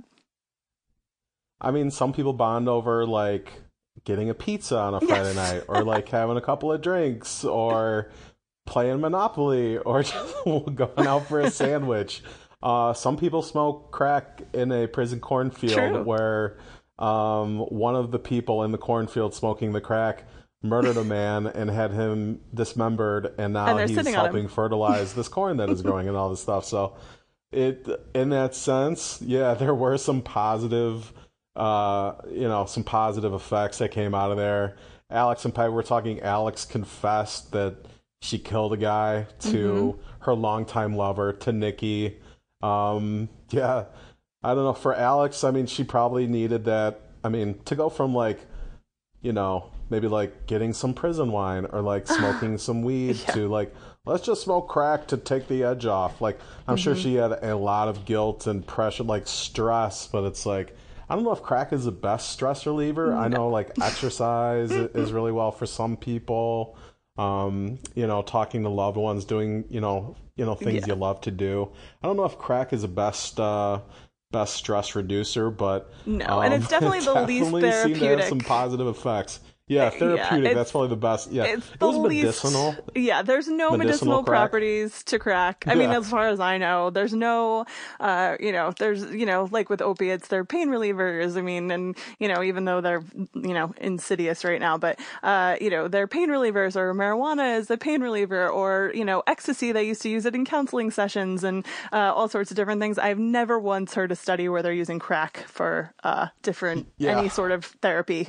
I mean, some people bond over like getting a pizza on a Friday Yes. night, or like having a couple of drinks, or playing Monopoly, or just going out for a sandwich. Uh, some people smoke crack in a prison cornfield True. where um, one of the people in the cornfield smoking the crack murdered a man and had him dismembered, and now And he's helping fertilize this corn that is growing and all this stuff. So it, in that sense, yeah, there were some positive, uh, you know, some positive effects that came out of there. Alex and Piper were talking. Alex confessed that she killed a guy to mm-hmm. her longtime lover, to Nikki. Um, yeah, I don't know. For Alex, I mean, she probably needed that. I mean, to go from like, you know, maybe like getting some prison wine or like smoking some weed yeah. to like, let's just smoke crack to take the edge off. Like, I'm mm-hmm. sure she had a lot of guilt and pressure, like stress, but it's like, I don't know if crack is the best stress reliever. No. I know like exercise is really well for some people. Um, you know, talking to loved ones, doing, you know, you know, things yeah. you love to do. I don't know if crack is the best, uh, best stress reducer, but no, um, and it's definitely it the definitely least therapeutic. Seemed to have some positive effects. Yeah, therapeutic. Yeah, that's probably the best. Yeah, it's it the was least, medicinal. Yeah, there's no medicinal, medicinal properties to crack. I yeah. mean, as far as I know, there's no, uh, you know, there's, you know, like with opiates, they're pain relievers. I mean, and, you know, even though they're, you know, insidious right now, but, uh, you know, they're pain relievers, or marijuana is a pain reliever, or, you know, ecstasy, they used to use it in counseling sessions and, uh, all sorts of different things. I've never once heard a study where they're using crack for, uh, different, yeah. any sort of therapy.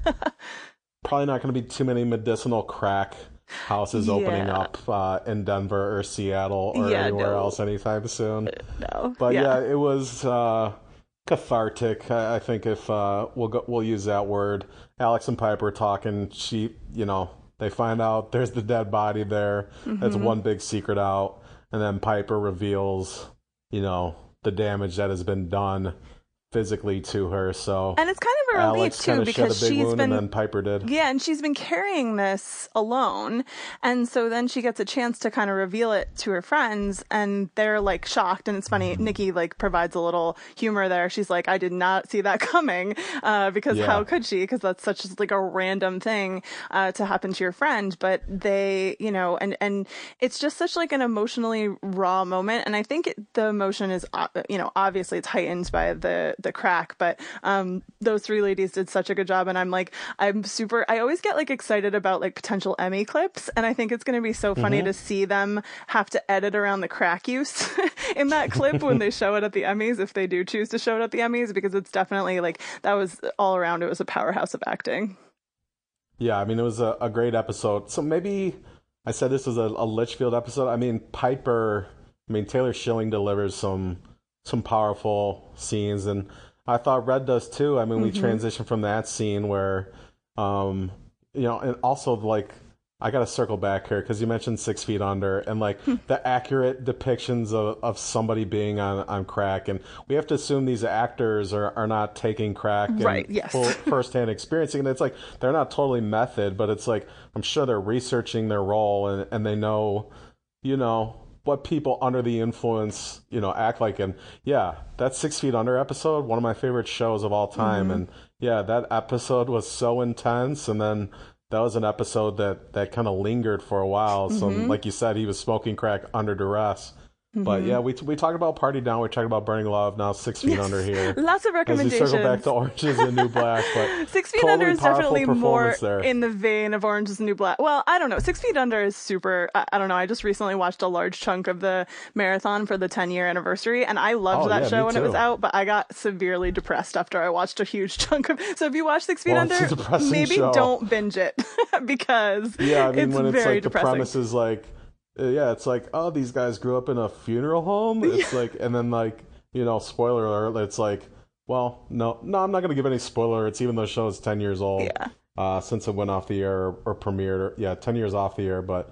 Probably not going to be too many medicinal crack houses yeah. opening up uh, in Denver or Seattle or yeah, anywhere no. else anytime soon. No, but yeah, yeah it was uh, cathartic. I, I think if uh, we'll go, we'll use that word. Alex and Piper talking. She, you know, they find out there's the dead body there. Mm-hmm. That's one big secret out, and then Piper reveals, you know, the damage that has been done physically to her. So and it's kind of a relief Alex too, because she's been and then Piper did. Yeah, and she's been carrying this alone, and so then she gets a chance to kind of reveal it to her friends, and they're like shocked. And it's funny, Nikki like provides a little humor there. She's like, I did not see that coming, uh, because yeah. how could she? Because that's such like a random thing uh, to happen to your friend. But they, you know, and and it's just such like an emotionally raw moment, and I think it, the emotion is, uh, you know, obviously it's heightened by the the crack, but um those three ladies did such a good job, and I'm like I'm super I always get like excited about like potential Emmy clips, and I think it's going to be so funny mm-hmm. to see them have to edit around the crack use in that clip when they show it at the Emmys, if they do choose to show it at the Emmys, because it's definitely like that was all around, it was a powerhouse of acting. Yeah, I mean, it was a, a great episode. So maybe I said this was a, a Litchfield episode. I mean, Piper I mean Taylor Schilling delivers some some powerful scenes, and I thought Red does too. I mean, we mm-hmm. transition from that scene where, um, you know, and also like, I got to circle back here because you mentioned Six Feet Under and like the accurate depictions of, of somebody being on, on crack. And we have to assume these actors are, are not taking crack and right, yes. full firsthand experiencing. And it's like, they're not totally method, but it's like, I'm sure they're researching their role and, and they know, you know, what people under the influence, you know, act like. And yeah, that Six Feet Under episode, one of my favorite shows of all time. Mm-hmm. And yeah, that episode was so intense. And then that was an episode that, that kind of lingered for a while. So mm-hmm. like you said, he was smoking crack under duress. Mm-hmm. But yeah, we we talked about Party Down, we talked about Burning Love, now Six Feet yes. Under here. Lots of recommendations. As we circle back to Orange is the New Black. But Six Feet totally Under is definitely more there. in the vein of Orange is the New Black. Well, I don't know. Six Feet Under is super, I, I don't know. I just recently watched a large chunk of the marathon for the ten year anniversary, and I loved oh, that yeah, show when too. it was out, but I got severely depressed after I watched a huge chunk of So if you watch Six Feet well, Under, maybe show. don't binge it because yeah, I mean, it's when it's very like depressing. The premise is like, yeah, it's like, oh, these guys grew up in a funeral home. It's yeah. like, and then like, you know, spoiler alert, it's like, well, no, no, I'm not going to give any spoiler. It's even though the show is ten years old yeah. uh, since it went off the air or, or premiered. Or, yeah, ten years off the air. But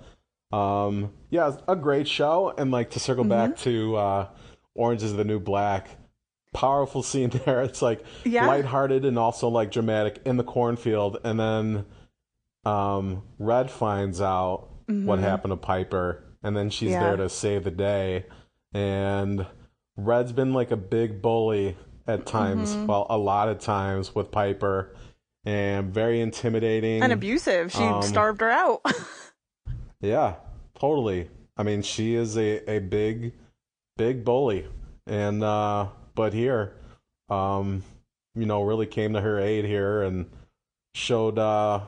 um, yeah, a great show. And like to circle mm-hmm. back to uh, Orange is the New Black, powerful scene there. It's like yeah. lighthearted and also like dramatic in the cornfield. And then um, Red finds out mm-hmm. what happened to Piper, and then she's yeah. there to save the day. And Red's been like a big bully at times, mm-hmm. well, a lot of times with Piper, and very intimidating and abusive. She um, starved her out. Yeah, totally. I mean, she is a, a big, big bully. And uh, but here, um, you know, really came to her aid here and showed, uh,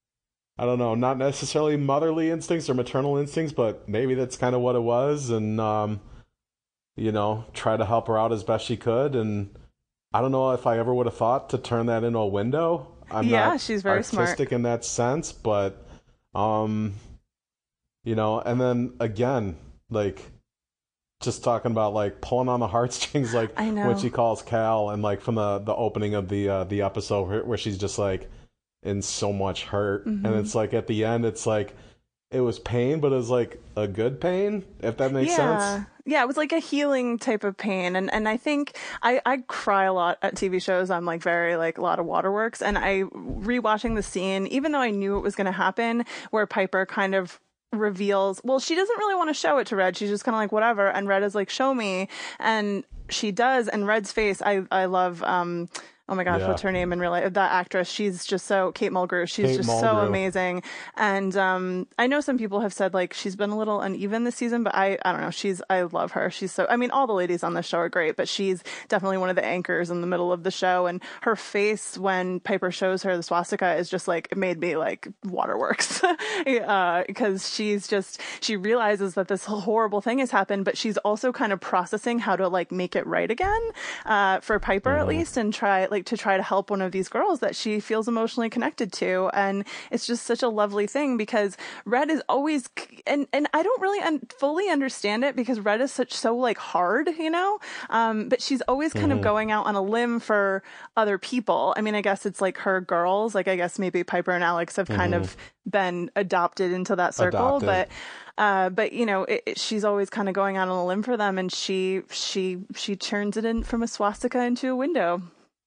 I don't know, not necessarily motherly instincts or maternal instincts, but maybe that's kind of what it was. And, um, you know, tried to help her out as best she could. And I don't know if I ever would have thought to turn that into a window. I'm yeah, not she's very artistic smart in that sense, but, um, you know, and then again, like, just talking about like pulling on the heartstrings, like I know. when she calls Cal, and like from the the opening of the uh, the episode where, where she's just like in so much hurt, Mm-hmm. and it's like at the end, it's like it was pain, but it was like a good pain, if that makes yeah. sense. Yeah, it was like a healing type of pain. And, and I think I, I cry a lot at T V shows. I'm like very like a lot of waterworks. And I rewatching the scene, even though I knew it was going to happen, where Piper kind of reveals, well, she doesn't really want to show it to Red. She's just kind of like, whatever. And Red is like, show me. And she does. And Red's face, I, I love, um, oh my gosh, Yeah. what's her name in real life? That actress, she's just so, Kate Mulgrew, she's Kate just so Mulgrew. amazing. And um, I know some people have said like she's been a little uneven this season, but I, I don't know, she's, I love her. She's so, I mean, all the ladies on the show are great, but she's definitely one of the anchors in the middle of the show. And her face when Piper shows her the swastika is just like, it made me like waterworks. uh, because she's just, she realizes that this horrible thing has happened, but she's also kind of processing how to like make it right again, uh, for Piper Mm-hmm. at least, and try like to try to help one of these girls that she feels emotionally connected to. And it's just such a lovely thing because Red is always, and, and I don't really un- fully understand it because Red is such, so like hard, you know? Um, but she's always kind Mm-hmm. of going out on a limb for other people. I mean, I guess it's like her girls, like I guess maybe Piper and Alex have kind Mm-hmm. of been adopted into that circle, Adopted. but Uh, but you know, it, it, she's always kind of going out on a limb for them, and she she she turns it in from a swastika into a window.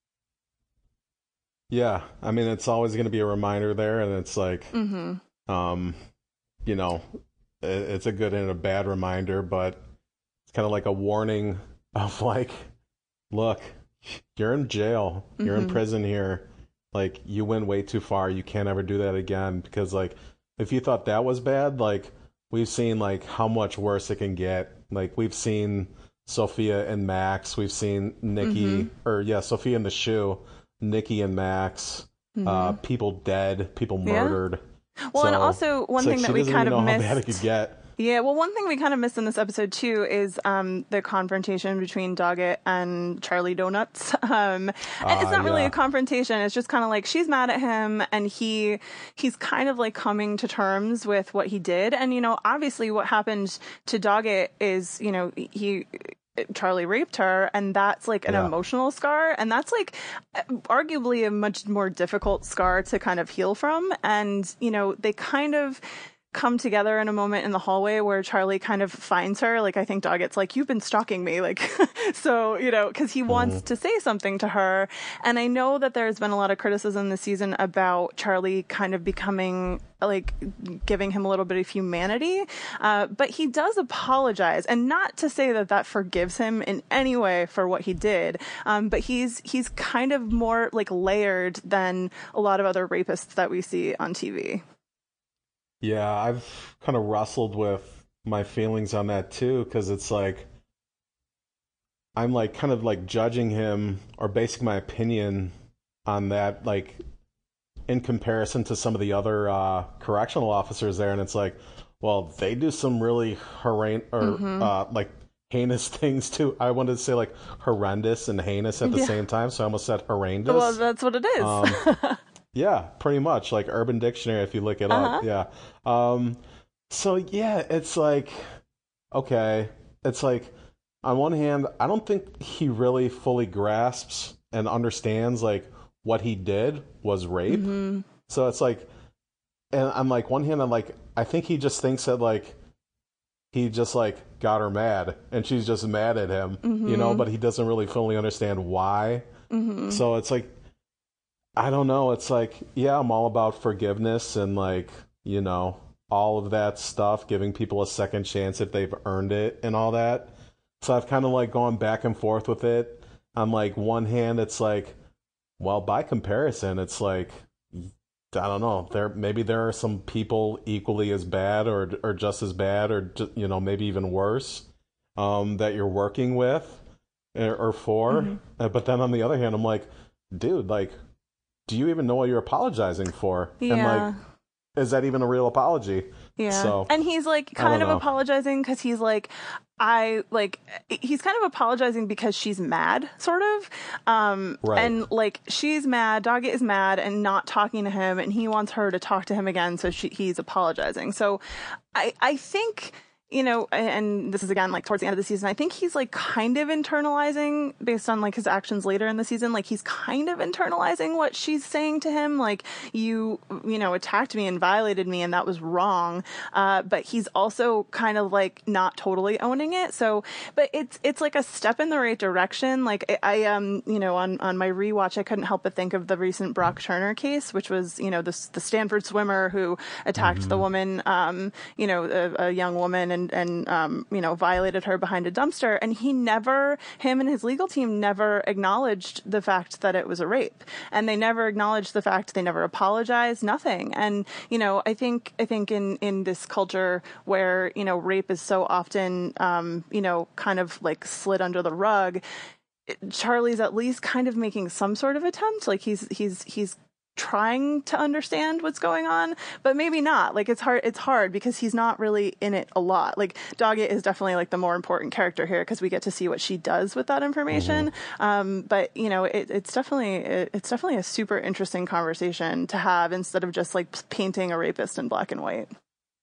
Yeah, I mean, it's always going to be a reminder there, and it's like, Mm-hmm. um, you know, it, it's a good and a bad reminder, but it's kind of like a warning of like, look, you're in jail, you're in Mm-hmm. prison here, like you went way too far, you can't ever do that again, because like if you thought that was bad, like we've seen like how much worse it can get. Like we've seen Sophia and Max, we've seen Nikki, Mm-hmm. or yeah, Sophia and the Shoe, Nikki and Max, Mm-hmm. uh, people dead, people Yeah. murdered. Well, and So, also one it's like thing that she we doesn't kind even of know how bad it missed. could get. Yeah, well, one thing we kind of missed in this episode too is um, the confrontation between Doggett and Charlie Donuts. Um, and it's Ah, not really yeah. a confrontation; it's just kind of like she's mad at him, and he he's kind of like coming to terms with what he did. And you know, obviously, what happened to Doggett is, you know, he. Charlie raped her, and that's like an Yeah. emotional scar, and that's like arguably a much more difficult scar to kind of heal from. And you know, they kind of come together in a moment in the hallway where Charlie kind of finds her. Like, I think Doggett's like, you've been stalking me. Like, so, you know, because he wants Mm-hmm. to say something to her. And I know that there's been a lot of criticism this season about Charlie kind of becoming like giving him a little bit of humanity. Uh, but he does apologize, and not to say that that forgives him in any way for what he did. Um, but he's, he's kind of more like layered than a lot of other rapists that we see on T V. Yeah, I've kind of wrestled with my feelings on that too, because it's like I'm like kind of like judging him or basing my opinion on that, like in comparison to some of the other uh, correctional officers there, and it's like, well, they do some really horrendous or Mm-hmm. uh, like heinous things too. I wanted to say like horrendous and heinous at the Yeah. same time, so I almost said horrendous. Well, that's what it is. Um, Yeah, pretty much like Urban Dictionary if you look it up. Uh-huh. Yeah. Um, so yeah, it's like okay, it's like on one hand, I don't think he really fully grasps and understands like what he did was rape. Mm-hmm. So it's like, and I'm like one hand, I'm like I think he just thinks that like he just like got her mad and she's just mad at him, Mm-hmm. you know, but he doesn't really fully understand why. Mm-hmm. So it's like, I don't know. It's like, yeah, I'm all about forgiveness and like, you know, all of that stuff, giving people a second chance if they've earned it and all that. So I've kind of like gone back and forth with it. On like one hand, it's like, well, by comparison, it's like, I don't know. There maybe there are some people equally as bad or or just as bad or ju- you know maybe even worse um, that you're working with. or, or four. Mm-hmm. Uh, but then on the other hand, I'm like, dude, like, do you even know what you're apologizing for? Yeah. And like, is that even a real apology? Yeah. So, and he's like kind of know. apologizing because he's like, I like, he's kind of apologizing because she's mad, sort of. Um, Right. And like, she's mad, Doggett is mad and not talking to him, and he wants her to talk to him again. So she, he's apologizing. So I, I think, you know, and this is again like towards the end of the season, I think he's like kind of internalizing based on like his actions later in the season. Like he's kind of internalizing what she's saying to him. Like, you, you know, attacked me and violated me and that was wrong. Uh, but he's also kind of like not totally owning it. So, but it's, it's like a step in the right direction. Like I, I um, you know, on, on my rewatch, I couldn't help but think of the recent Brock Turner case, which was, you know, the, the Stanford swimmer who attacked mm-hmm. the woman, um, you know, a, a young woman and and, and um, you know, violated her behind a dumpster. And he never, him and his legal team never acknowledged the fact that it was a rape. And they never acknowledged the fact, they never apologized, nothing. And, you know, I think, I think in, in this culture where, you know, rape is so often, um, you know, kind of like slid under the rug, Charlie's at least kind of making some sort of attempt. Like he's, he's, he's, trying to understand what's going on, but maybe not. Like it's hard, it's hard because he's not really in it a lot. Like Doggett is definitely like the more important character here because we get to see what she does with that information. Mm-hmm. Um, but you know, it, it's definitely, it, it's definitely a super interesting conversation to have instead of just like painting a rapist in black and white.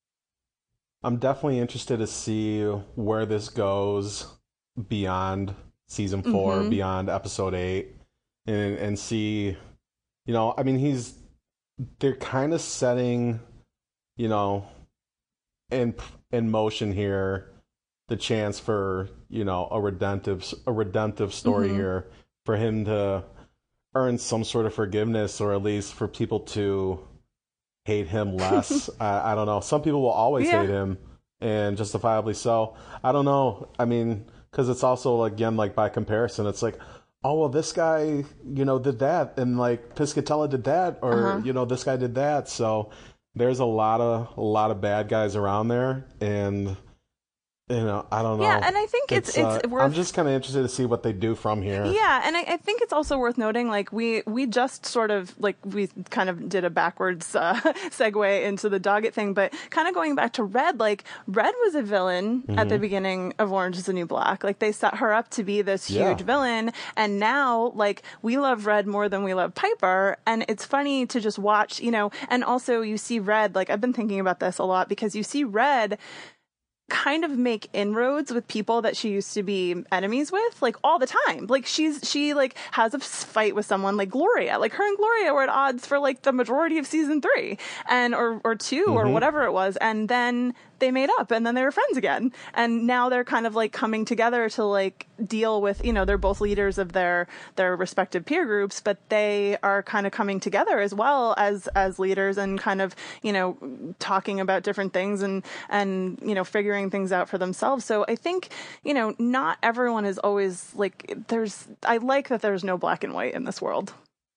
I'm definitely interested to see where this goes beyond season four, mm-hmm. beyond episode eight, and, and see, you know, I mean, he's, they're kind of setting, you know, in in motion here, the chance for, you know, a redemptive, a redemptive story mm-hmm. here for him to earn some sort of forgiveness, or at least for people to hate him less. I, I don't know. Some people will always yeah. hate him, and justifiably so. I don't know. I mean, because it's also, again, like by comparison, it's like, oh, well, this guy, you know, did that, and like Piscatella did that, or uh-huh. you know, this guy did that. So there's a lot of a lot of bad guys around there, and you know, I don't know. Yeah, and I think it's it's, uh, it's worth. I'm just kind of interested to see what they do from here. Yeah, and I, I think it's also worth noting, like we we just sort of like we kind of did a backwards uh, segue into the Doggett thing, but kind of going back to Red, like Red was a villain mm-hmm. at the beginning of Orange Is the New Black. Like they set her up to be this huge yeah. villain, and now like we love Red more than we love Piper, and it's funny to just watch, you know. And also you see Red, like I've been thinking about this a lot because you see Red kind of make inroads with people that she used to be enemies with, like all the time. Like she's she like has a fight with someone like Gloria. Like her and Gloria were at odds for like the majority of season three and or or two mm-hmm. or whatever it was, and then they made up and then they were friends again. And now they're kind of like coming together to like deal with, you know, they're both leaders of their their respective peer groups, but they are kind of coming together as well as as leaders and kind of, you know, talking about different things and and you know, figuring things out for themselves. So I think, you know, not everyone is always like, there's, I like that there's no black and white in this world.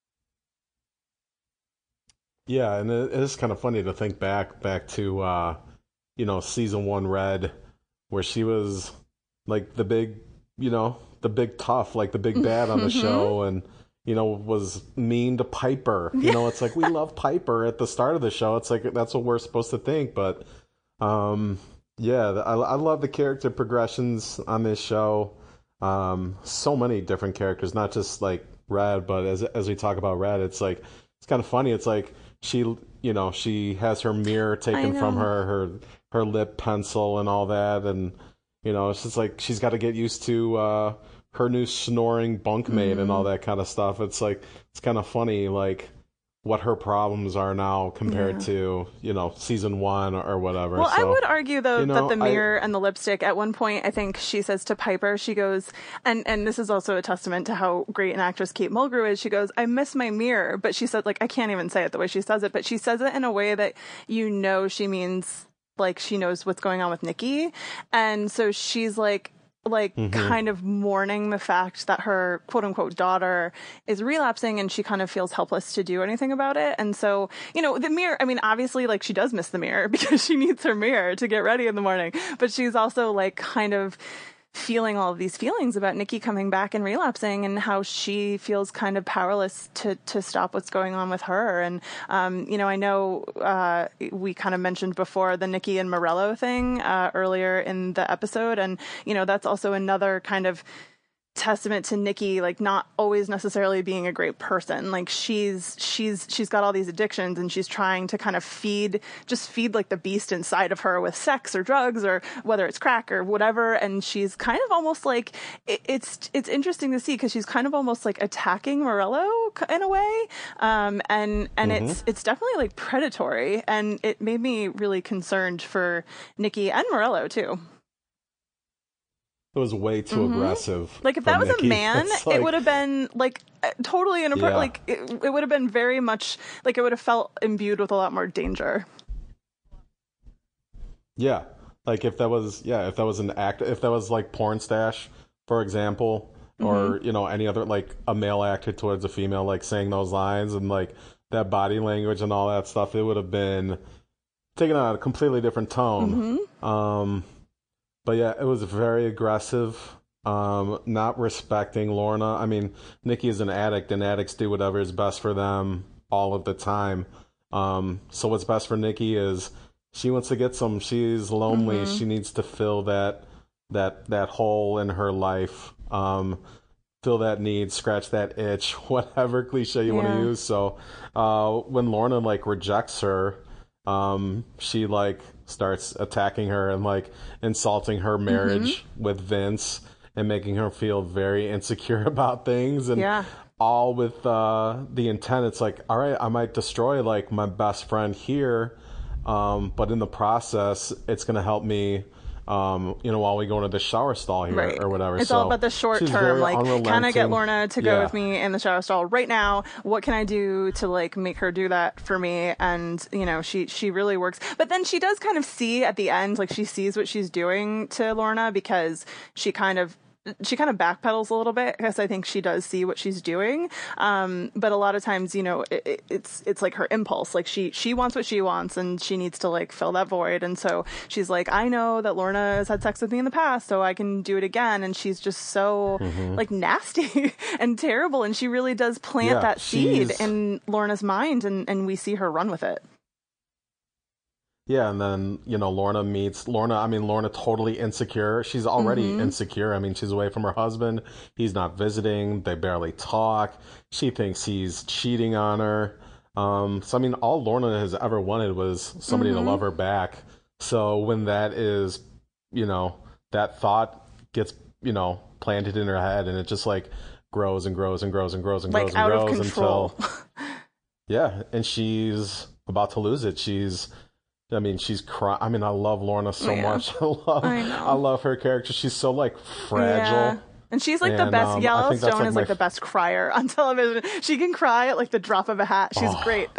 Yeah, and it is kind of funny to think back back to uh you know, season one Red, where she was like the big, you know, the big tough, like the big bad on the show, and you know, was mean to Piper. You know, it's like we love Piper at the start of the show. It's like that's what we're supposed to think, but um yeah, I, I love the character progressions on this show. Um, so many different characters, not just like Red, but as as we talk about Red, it's like it's kind of funny. It's like she, you know, she has her mirror taken from her, her her lip pencil and all that, and you know, it's just like she's got to get used to uh, her new snoring bunkmate mm-hmm. and all that kind of stuff. It's like it's kind of funny, like what her problems are now compared yeah. to, you know, season one or, or whatever. Well, so, I would argue, though, you know, that the mirror I, and the lipstick, at one point, I think she says to Piper, she goes, and, and this is also a testament to how great an actress Kate Mulgrew is, she goes, I miss my mirror. But she said, like, I can't even say it the way she says it, but she says it in a way that you know she means, like, she knows what's going on with Nikki. And so she's like, like mm-hmm. kind of mourning the fact that her quote unquote daughter is relapsing and she kind of feels helpless to do anything about it. And so, you know, the mirror, I mean, obviously like she does miss the mirror because she needs her mirror to get ready in the morning, but she's also like kind of feeling all of these feelings about Nikki coming back and relapsing, and how she feels kind of powerless to, to stop what's going on with her. And, um, you know, I know uh, we kind of mentioned before the Nikki and Morello thing uh, earlier in the episode. And, you know, that's also another kind of testament to Nikki, like not always necessarily being a great person. Like she's she's she's got all these addictions, and she's trying to kind of feed just feed like the beast inside of her with sex or drugs, or whether it's crack or whatever. And she's kind of almost like it, it's it's interesting to see, because she's kind of almost like attacking Morello in a way, um, and and mm-hmm. it's it's definitely like predatory, and it made me really concerned for Nikki and Morello too. It was way too mm-hmm. aggressive. Like if that was Nikki. a man, like, it would have been like totally inappropriate. Yeah. Like it, it would have been very much like it would have felt imbued with a lot more danger. Yeah, like if that was yeah, if that was an act, if that was like porn stash, for example, mm-hmm. or you know any other like a male acted towards a female, like saying those lines and like that body language and all that stuff, it would have been taken on a completely different tone. Mm-hmm. Um. But yeah, it was very aggressive, um, not respecting Lorna. I mean, Nikki is an addict, and addicts do whatever is best for them all of the time. Um, so what's best for Nikki is she wants to get some. She's lonely. Mm-hmm. She needs to fill that that that hole in her life, um, fill that need, scratch that itch, whatever cliche you yeah. want to use. So uh, when Lorna like rejects her, um, she like starts attacking her and like insulting her marriage mm-hmm. with Vince and making her feel very insecure about things, and yeah. all with uh the intent, it's like, all right, I might destroy like my best friend here, um but in the process it's gonna help me um you know while we go into the shower stall here right. or whatever. It's so all about the short term, like can I get Lorna to go yeah. with me in the shower stall right now? What can I do to like make her do that for me? And you know she she really works, but then she does kind of see at the end, like she sees what she's doing to Lorna, because she kind of she kind of backpedals a little bit, because I think she does see what she's doing. Um, but a lot of times, you know, it, it, it's it's like her impulse. Like she she wants what she wants, and she needs to like fill that void. And so she's like, I know that Lorna has had sex with me in the past, so I can do it again. And she's just so mm-hmm. like nasty and terrible. And she really does plant yeah, that seed she's... in Lorna's mind, and, and we see her run with it. Yeah, and then, you know, Lorna meets Lorna. I mean, Lorna totally insecure. She's already mm-hmm. insecure. I mean, she's away from her husband. He's not visiting. They barely talk. She thinks he's cheating on her. Um, so, I mean, all Lorna has ever wanted was somebody mm-hmm. to love her back. So when that is, you know, that thought gets, you know, planted in her head, and it just like grows and grows and grows and grows and like grows out and grows of control. until, yeah, and she's about to lose it. She's, I mean, she's crying. I mean, I love Lorna so yeah. much. I love, I, I love her character. She's so like fragile. Yeah. And she's like and, the best. Um, Yellowstone like is like f- the best crier on television. She can cry at like the drop of a hat. She's oh. great.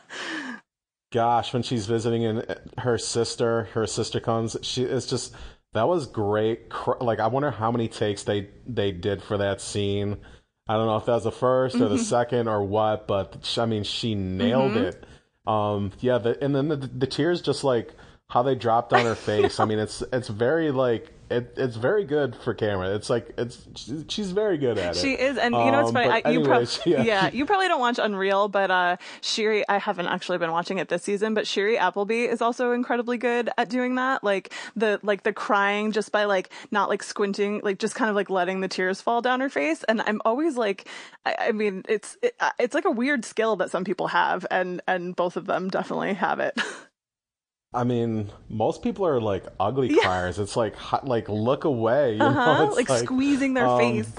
Gosh, when she's visiting and her sister, her sister comes. She it's just that was great. Like I wonder how many takes they they did for that scene. I don't know if that was the first or the mm-hmm. second or what, but I mean, she nailed mm-hmm. it. Um, yeah, the, and then the, the tears just like how they dropped on her face. I mean, it's it's very like it, it's very good for camera. It's like it's she's very good at it. She is, and you know what's funny? Um, I, you anyways, pro- yeah. yeah, you probably don't watch Unreal, but uh, Shiri, I haven't actually been watching it this season, but Shiri Appleby is also incredibly good at doing that. Like the like the crying just by like not like squinting, like just kind of like letting the tears fall down her face. And I'm always like, I, I mean, it's it, it's like a weird skill that some people have, and and both of them definitely have it. I mean, most people are like ugly yeah. criers. It's like like look away, you uh-huh. know, it's like, like squeezing their um, face.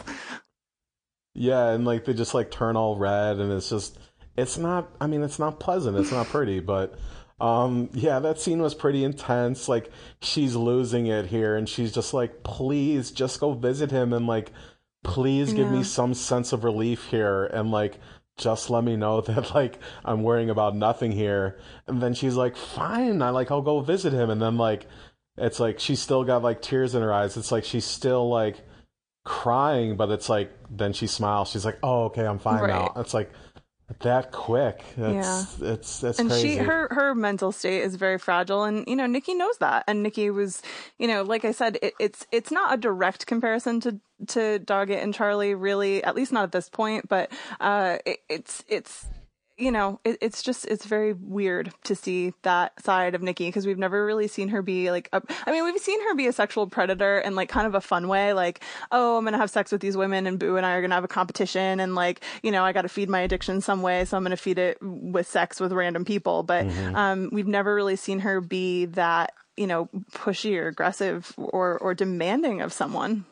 Yeah, and like they just like turn all red, and it's just it's not. I mean, it's not pleasant. It's not pretty, but um, yeah, that scene was pretty intense. Like she's losing it here, and she's just like, please, just go visit him, and like, please give yeah. me some sense of relief here, and like. Just let me know that like I'm worrying about nothing here. And then she's like, fine, I like I'll go visit him. And then like it's like she's still got like tears in her eyes. It's like she's still like crying, but it's like then she smiles. She's like, oh, okay, I'm fine right. now. It's like that quick. That's, yeah. It's, that's and crazy. she, her, her mental state is very fragile. And, you know, Nikki knows that. And Nikki was, you know, like I said, it, it's, it's not a direct comparison to, to Doggett and Charlie, really, at least not at this point. But, uh, it, it's, it's, you know, it, it's just, it's very weird to see that side of Nikki because we've never really seen her be like, a, I mean, we've seen her be a sexual predator in like kind of a fun way. Like, oh, I'm going to have sex with these women and Boo and I are going to have a competition. And like, you know, I got to feed my addiction some way. So I'm going to feed it with sex with random people. But, mm-hmm. um, we've never really seen her be that, you know, pushy or aggressive or, or demanding of someone.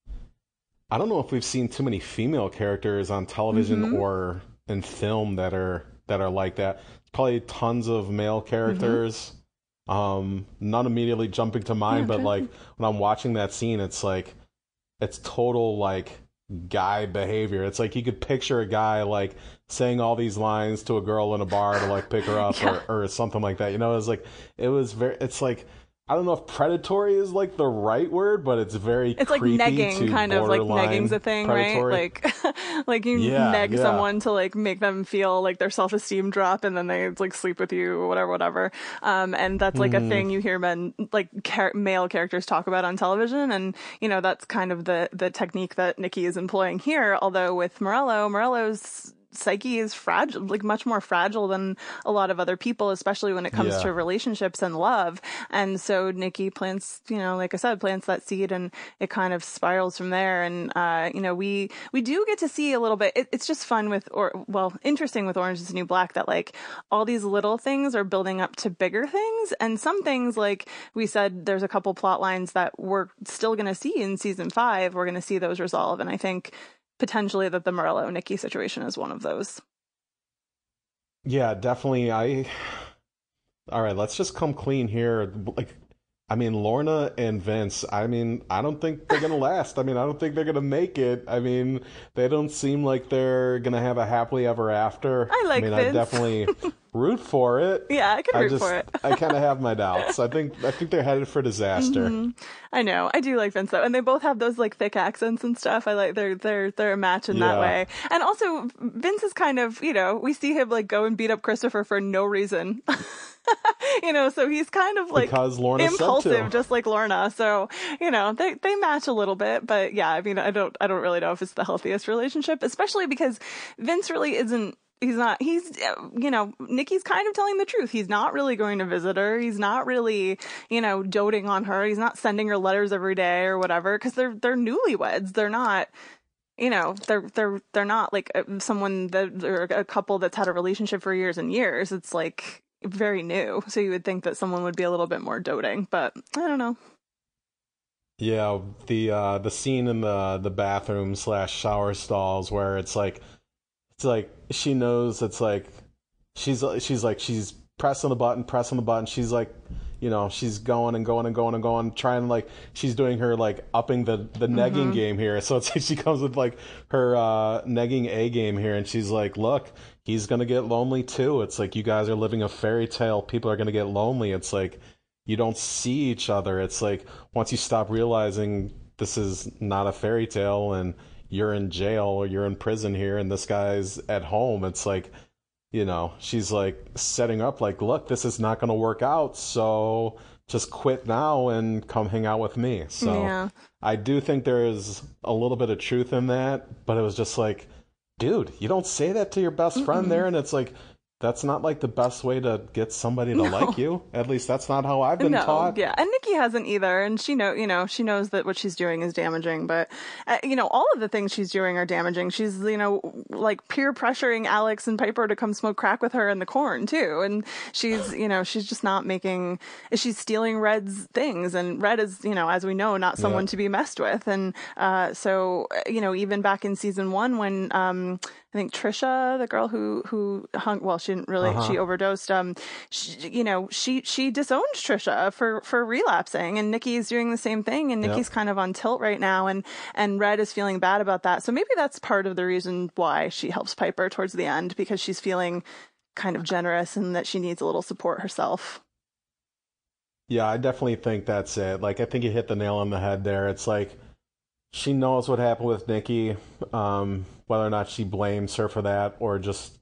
I don't know if we've seen too many female characters on television mm-hmm. or in film that are that are like that. Probably tons of male characters. Mm-hmm. Um, none immediately jumping to mind, yeah, but like when I'm watching that scene, it's like it's total like guy behavior. It's like you could picture a guy like saying all these lines to a girl in a bar to like pick her up yeah. or, or something like that. You know, it's like it was very. It's like. I don't know if predatory is like the right word, but it's very it's creepy like negging, kind of like negging's a thing, predatory. Right? Like, like you yeah, neg yeah. someone to like make them feel like their self-esteem drop, and then they like sleep with you or whatever, whatever. Um, and that's like mm-hmm. a thing you hear men, like char- male characters talk about on television, and you know that's kind of the the technique that Nikki is employing here. Although with Morello, Morello's psyche is fragile, like much more fragile than a lot of other people, especially when it comes yeah. to relationships and love. And so Nikki plants, you know, like I said, plants that seed and it kind of spirals from there. And, uh, you know, we, we do get to see a little bit, it, it's just fun with, or, well, interesting with Orange is the New Black that like all these little things are building up to bigger things. And some things, like we said, there's a couple plot lines that we're still going to see in season five. We're going to see those resolve. And I think potentially that the Morello Nikki situation is one of those. Yeah, definitely. I all right, let's just come clean here. Like, I mean, Lorna and Vince, I mean, I don't think they're gonna last. I mean, I don't think they're gonna make it. I mean, they don't seem like they're gonna have a happily ever after. I like I mean, Vince. I definitely root for it. Yeah, I can root I just, for it. I kind of have my doubts. I think I think they're headed for disaster. Mm-hmm. I know. I do like Vince though, and they both have those like thick accents and stuff. I like they're they're they're a match in yeah. that way. And also, Vince is kind of, you know, we see him like go and beat up Christopher for no reason. You know, so he's kind of like impulsive, just like Lorna. So, you know, they they match a little bit, but yeah, I mean, I don't I don't really know if it's the healthiest relationship, especially because Vince really isn't. He's not, he's, you know, Nikki's kind of telling the truth. He's not really going to visit her. He's not really, you know, doting on her. He's not sending her letters every day or whatever, because they're, they're newlyweds. They're not, you know, they're, they're, they're not like someone that, or a couple that's had a relationship for years and years. It's like very new. So you would think that someone would be a little bit more doting, but I don't know. Yeah. The, uh, the scene in the, the bathroom slash shower stalls where it's like, it's like she knows it's like she's she's like she's pressing the button, pressing the button. She's like, you know, she's going and going and going and going, trying like she's doing her like upping the the mm-hmm. negging game here. So it's like she comes with like her uh, negging A game here, and she's like, look, he's gonna get lonely too. It's like you guys are living a fairy tale. People are gonna get lonely. It's like you don't see each other. It's like once you stop realizing this is not a fairy tale and you're in jail or you're in prison here and this guy's at home, it's like, you know, she's like setting up like, look, this is not going to work out, so just quit now and come hang out with me. So yeah. I do think there is a little bit of truth in that, but it was just like, dude, you don't say that to your best Mm-mm. friend there. And it's like, that's not like the best way to get somebody to no. like you. At least that's not how I've been no, taught. Yeah, and Nikki hasn't either, and she know, you know, she knows that what she's doing is damaging. But uh, you know, all of the things she's doing are damaging. She's, you know, like peer pressuring Alex and Piper to come smoke crack with her in the corn too, and she's, you know, she's just not making. She's stealing Red's things, and Red is, you know, as we know, not someone yeah. to be messed with. And uh, so, you know, even back in season one when um, I think Trisha, the girl who who hung, well, she didn't really, uh-huh. she overdosed. Um, she, you know, she she disowned Trisha for for relapsing, and Nikki's doing the same thing, and Nikki's yep. kind of on tilt right now, and and Red is feeling bad about that. So maybe that's part of the reason why she helps Piper towards the end, because she's feeling kind of generous and that she needs a little support herself. Yeah, I definitely think that's it. Like, I think you hit the nail on the head there. It's like she knows what happened with Nikki, um, whether or not she blames her for that or just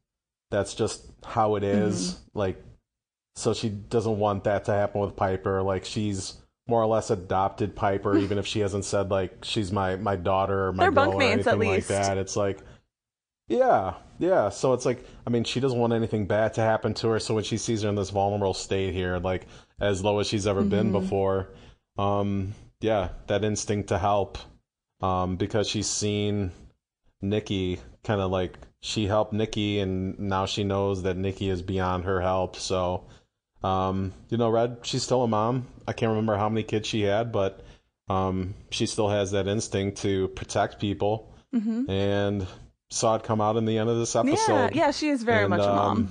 that's just how it is. Mm-hmm. Like, so she doesn't want that to happen with Piper. Like, she's more or less adopted Piper, even if she hasn't said, like, she's my, my daughter or my They're girl or bunkmates, anything at like least. that. It's like, yeah, yeah. So it's like, I mean, she doesn't want anything bad to happen to her. So when she sees her in this vulnerable state here, like, as low as she's ever Mm-hmm. been before, um, yeah, that instinct to help, um, because she's seen Nikki kind of like, she helped Nikki, and now she knows that Nikki is beyond her help. So, um, you know, Red, she's still a mom. I can't remember how many kids she had, but um, she still has that instinct to protect people, Mm-hmm. and saw it come out in the end of this Yeah, episode. yeah, she is very And, much a mom. um,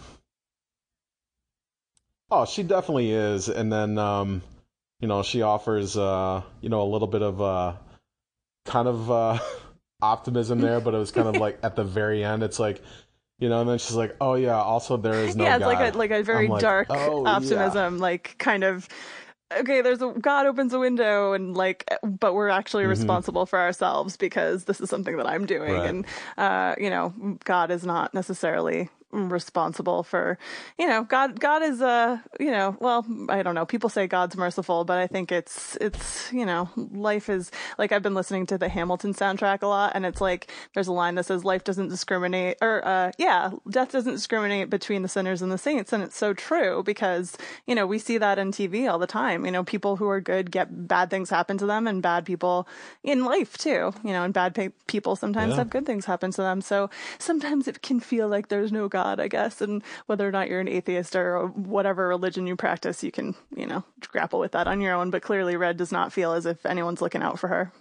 oh, she definitely is. And then, um, you know, she offers, uh, you know, a little bit of uh, kind of uh, optimism there, but it was kind of like at the very end, it's like, you know, and then she's like, "Oh yeah, also there is no yeah, it's God." like a like a very I'm like, dark "Oh, optimism, like kind of. Okay, there's a God opens a window, and like, but we're actually Mhm. responsible for ourselves because this is something that I'm doing, Right. and uh, you know, God is not necessarily responsible for, you know, God. God is uh, you know, well, I don't know. People say God's merciful, but I think it's it's you know, life is like I've been listening to the Hamilton soundtrack a lot, and it's like there's a line that says life doesn't discriminate, or uh, yeah, death doesn't discriminate between the sinners and the saints, and it's so true because you know we see that in T V all the time. You know, people who are good get bad things happen to them, and bad people in life too. You know, and bad pe- people sometimes Yeah. have good things happen to them. So sometimes it can feel like there's no God, I guess. And whether or not you're an atheist or whatever religion you practice, you can, you know, grapple with that on your own. But clearly, Red does not feel as if anyone's looking out for her.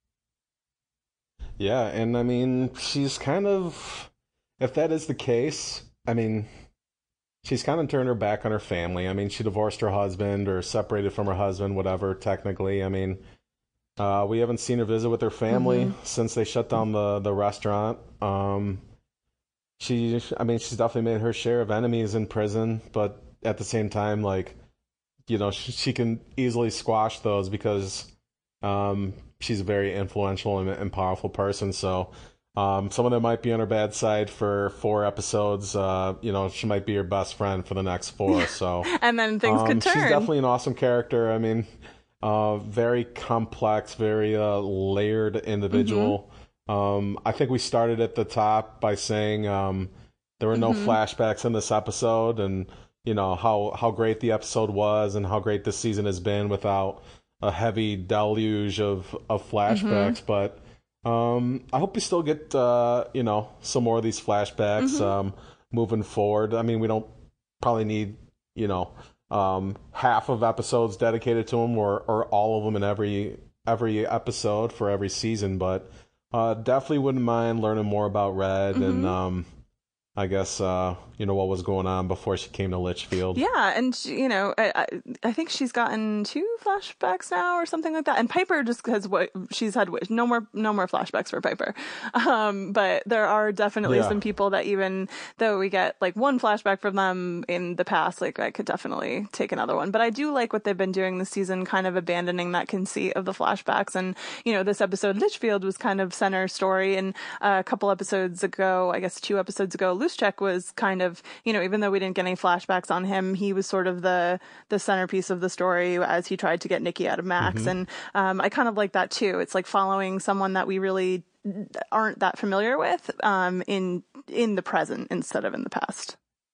Yeah, and I mean, she's kind of, if that is the case, I mean, she's kind of turned her back on her family. I mean, she divorced her husband or separated from her husband, whatever, technically. I mean, uh, we haven't seen her visit with her family Mm-hmm. since they shut down the, the restaurant. Um, she, I mean, she's definitely made her share of enemies in prison, but at the same time, like, you know, she, she can easily squash those because um, she's a very influential and, and powerful person. So um, someone that might be on her bad side for four episodes, uh, you know, she might be your best friend for the next four. So And then things um, could turn. she's definitely an awesome character. I mean, uh, very complex, very uh, layered individual. Um, I think we started at the top by saying um, there were no Mhm. flashbacks in this episode, and you know how how great the episode was, and how great this season has been without a heavy deluge of of flashbacks. But um, I hope we still get uh, you know some more of these flashbacks Mhm. um, moving forward. I mean, we don't probably need you know um, half of episodes dedicated to them, or or all of them in every every episode for every season, but uh, definitely wouldn't mind learning more about Red and Mhm. um, I guess uh, you know what was going on before she came to Litchfield. Yeah, and she, you know, I, I I think she's gotten two flashbacks now or something like that. And Piper just has what she's had wi- no more no more flashbacks for Piper. Um, but there are definitely Yeah. some people that even though we get like one flashback from them in the past, like I could definitely take another one. But I do like what they've been doing this season, kind of abandoning that conceit of the flashbacks. And you know, this episode Litchfield was kind of center story, and uh, a couple episodes ago, I guess two episodes ago, Luschek was kind of, you know, even though we didn't get any flashbacks on him, he was sort of the the centerpiece of the story as he tried to get Nikki out of Max. Mm-hmm. And um, I kind of like that too. It's like following someone that we really aren't that familiar with um, in in the present instead of in the past.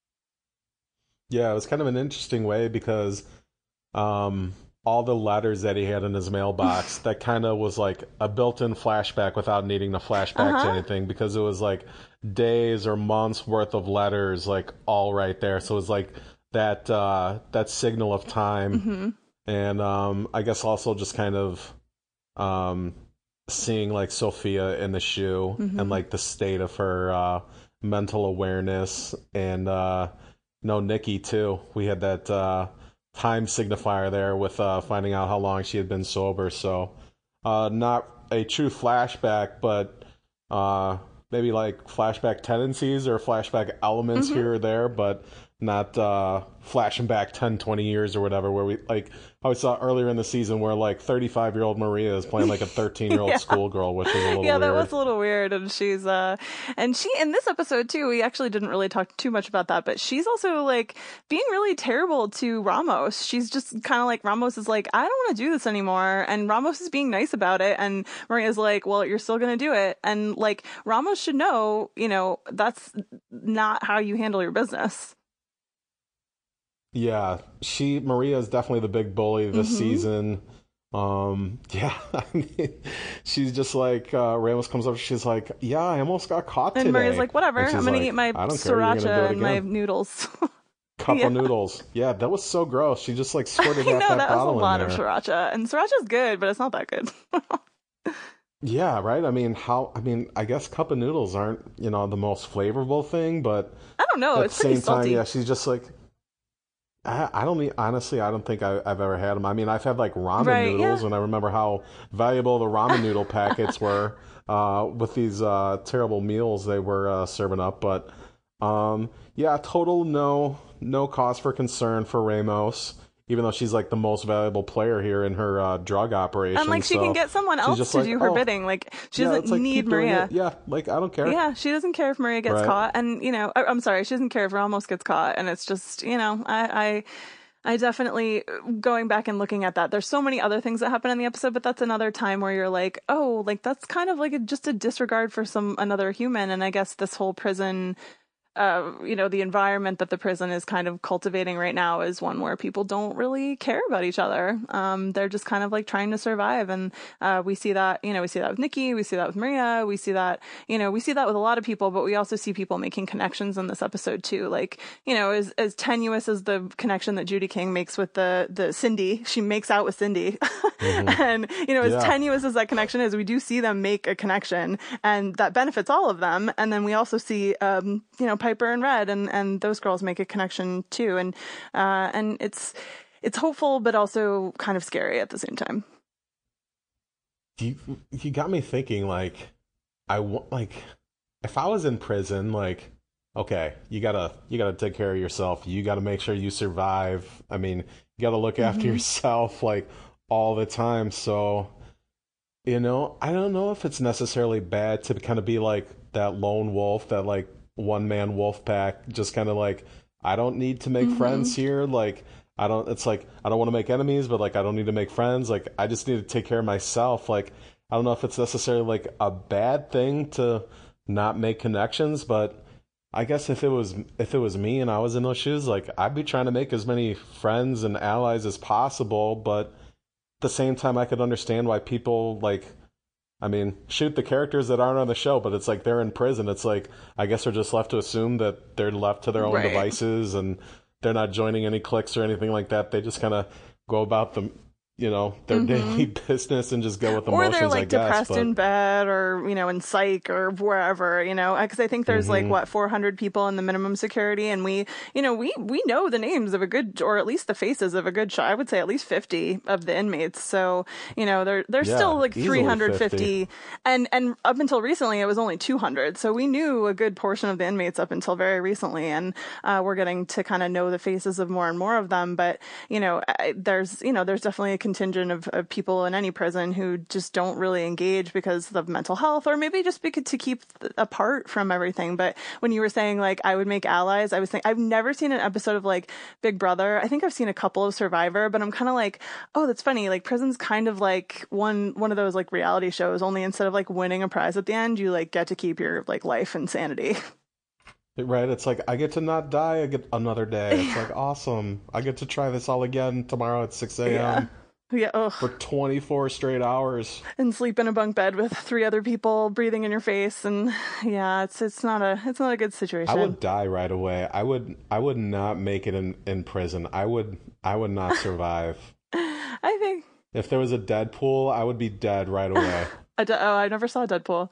Yeah, it was kind of an interesting way because um, all the letters that he had in his mailbox, that kind of was like a built-in flashback without needing to flashback Uh-huh. to anything, because it was like days or months worth of letters, like all right there. So it was like that uh, that signal of time, Mm-hmm. and um, I guess also just kind of um, seeing like Sophia in the shoe Mm-hmm. and like the state of her uh, mental awareness, and uh, no Nikki too. We had that uh, time signifier there with uh, finding out how long she had been sober. So uh, not a true flashback, but uh, maybe like flashback tendencies or flashback elements Mhm. here or there. But not uh, flashing back ten, twenty years or whatever, where we, like, how we saw earlier in the season where, like, thirty-five-year-old Maria is playing, like, a thirteen-year-old yeah. schoolgirl, which is a little yeah, weird. Yeah, that was a little weird. And she's, uh, and she, in this episode, too, we actually didn't really talk too much about that, but she's also, like, being really terrible to Ramos. She's just kind of like, Ramos is like, I don't want to do this anymore. And Ramos is being nice about it. And Maria's like, well, you're still going to do it. And, like, Ramos should know, you know, that's not how you handle your business. Yeah, she Maria is definitely the big bully this mm-hmm. season. Um, yeah, I mean, she's just like uh, Ramos comes up. She's like, "Yeah, I almost got caught today." And Maria's like, "Whatever, I'm gonna like, eat my sriracha and my noodles." Cup yeah. of noodles. Yeah, that was so gross. She just like squirted half that, that bottle in there. That was a lot of sriracha, and sriracha's good, but it's not that good. Yeah, right. I mean, how? I mean, I guess cup of noodles aren't, you know, the most flavorful thing, but I don't know. At it's the pretty same salty. time, yeah, she's just like. I, I don't mean, honestly, I don't think I, I've ever had them. I mean, I've had like ramen right, noodles, yeah. and I remember how valuable the ramen noodle packets were uh, with these uh, terrible meals they were uh, serving up. But um, yeah, total no no cause for concern for Ramos, even though she's like the most valuable player here in her uh, drug operation. And like she so can get someone else to like, do her oh, bidding. Like she yeah, doesn't like, need Maria. Yeah, like I don't care. Yeah, she doesn't care if Maria gets right. caught. And you know, I, I'm sorry, she doesn't care if Ramos gets caught. And it's just, you know, I. I I definitely, going back and looking at that, there's so many other things that happen in the episode, but that's another time where you're like, oh, like that's kind of like a, just a disregard for some another human. And I guess this whole prison, uh, you know, the environment that the prison is kind of cultivating right now is one where people don't really care about each other. Um, they're just kind of like trying to survive. And uh, we see that, you know, we see that with Nikki, we see that with Maria, we see that, you know, we see that with a lot of people, but we also see people making connections in this episode too. Like, you know, as, as tenuous as the connection that Judy King makes with the, the Cindy, she makes out with Cindy. Mm-hmm. And, you know, as yeah. tenuous as that connection is, we do see them make a connection and that benefits all of them. And then we also see, um, you know, Piper and Red and, and those girls make a connection too. And, uh, and it's, it's hopeful, but also kind of scary at the same time. You, you got me thinking, like, I want, like, if I was in prison, like, okay, you gotta, you gotta take care of yourself. You gotta make sure you survive. I mean, you gotta look mm-hmm. after yourself, like, all the time. So, you know, I don't know if it's necessarily bad to kind of be like that lone wolf, that, like, one man wolf pack, just kind of like, I don't need to make mm-hmm. friends here. Like, I don't, it's like, I don't want to make enemies, but like, I don't need to make friends. Like, I just need to take care of myself. Like, I don't know if it's necessarily like a bad thing to not make connections, but I guess if it was, if it was me and I was in those shoes, like, I'd be trying to make as many friends and allies as possible. But at the same time, I could understand why people, like, I mean, shoot the characters that aren't on the show, but it's like they're in prison. It's like, I guess they're just left to assume that they're left to their own right. devices and they're not joining any cliques or anything like that. They just kind of go about them, you know, their mm-hmm. daily business and just go with emotions, or they're like I guess, depressed but... in bed or, you know, in psych or wherever, you know, because I think there's mm-hmm. like what four hundred people in the minimum security, and we, you know, we we know the names of a good, or at least the faces of a good shot. I would say at least fifty of the inmates. So, you know, they're they're yeah, still like three hundred fifty, fifty. and and up until recently it was only two hundred. So we knew a good portion of the inmates up until very recently, and uh, we're getting to kind of know the faces of more and more of them. But you know, I, there's you know there's definitely a contingent of, of people in any prison who just don't really engage because of mental health, or maybe just because to keep apart from everything. But when you were saying like I would make allies, I was thinking I've never seen an episode of like Big Brother. I think I've seen a couple of Survivor, but I'm kind of like, oh, that's funny. Like prison's kind of like one one of those like reality shows. Only instead of like winning a prize at the end, you like get to keep your like life and sanity. Right, it's like I get to not die. I get another day. It's like awesome. I get to try this all again tomorrow at six a.m. Yeah. Yeah, ugh. For twenty-four straight hours, and sleep in a bunk bed with three other people breathing in your face, and yeah, it's it's not a it's not a good situation. I would die right away. I would I would not make it in, in prison. I would I would not survive. I think if there was a Deadpool, I would be dead right away. a de- oh, I never saw Deadpool.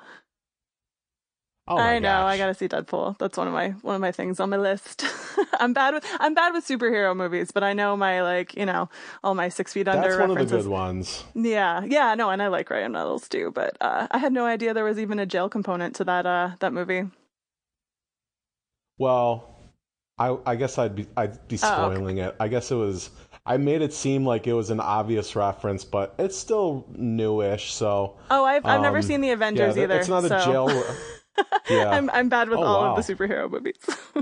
Oh my I know, gosh. I gotta see Deadpool. That's one of my one of my things on my list. I'm bad with I'm bad with superhero movies, but I know my like you know all my Six Feet Under That's references. one of the good ones. Yeah, yeah, no, and I like Ryan Reynolds too. But uh, I had no idea there was even a jail component to that uh, that movie. Well, I I guess I'd be I'd be Oh, okay. spoiling it. I guess it was. I made it seem like it was an obvious reference, but it's still newish. So, Oh, I've I've never um, seen the yeah, Avengers th- either, it's not a so jail. Yeah. I'm I'm bad with Oh all of wow. the superhero movies.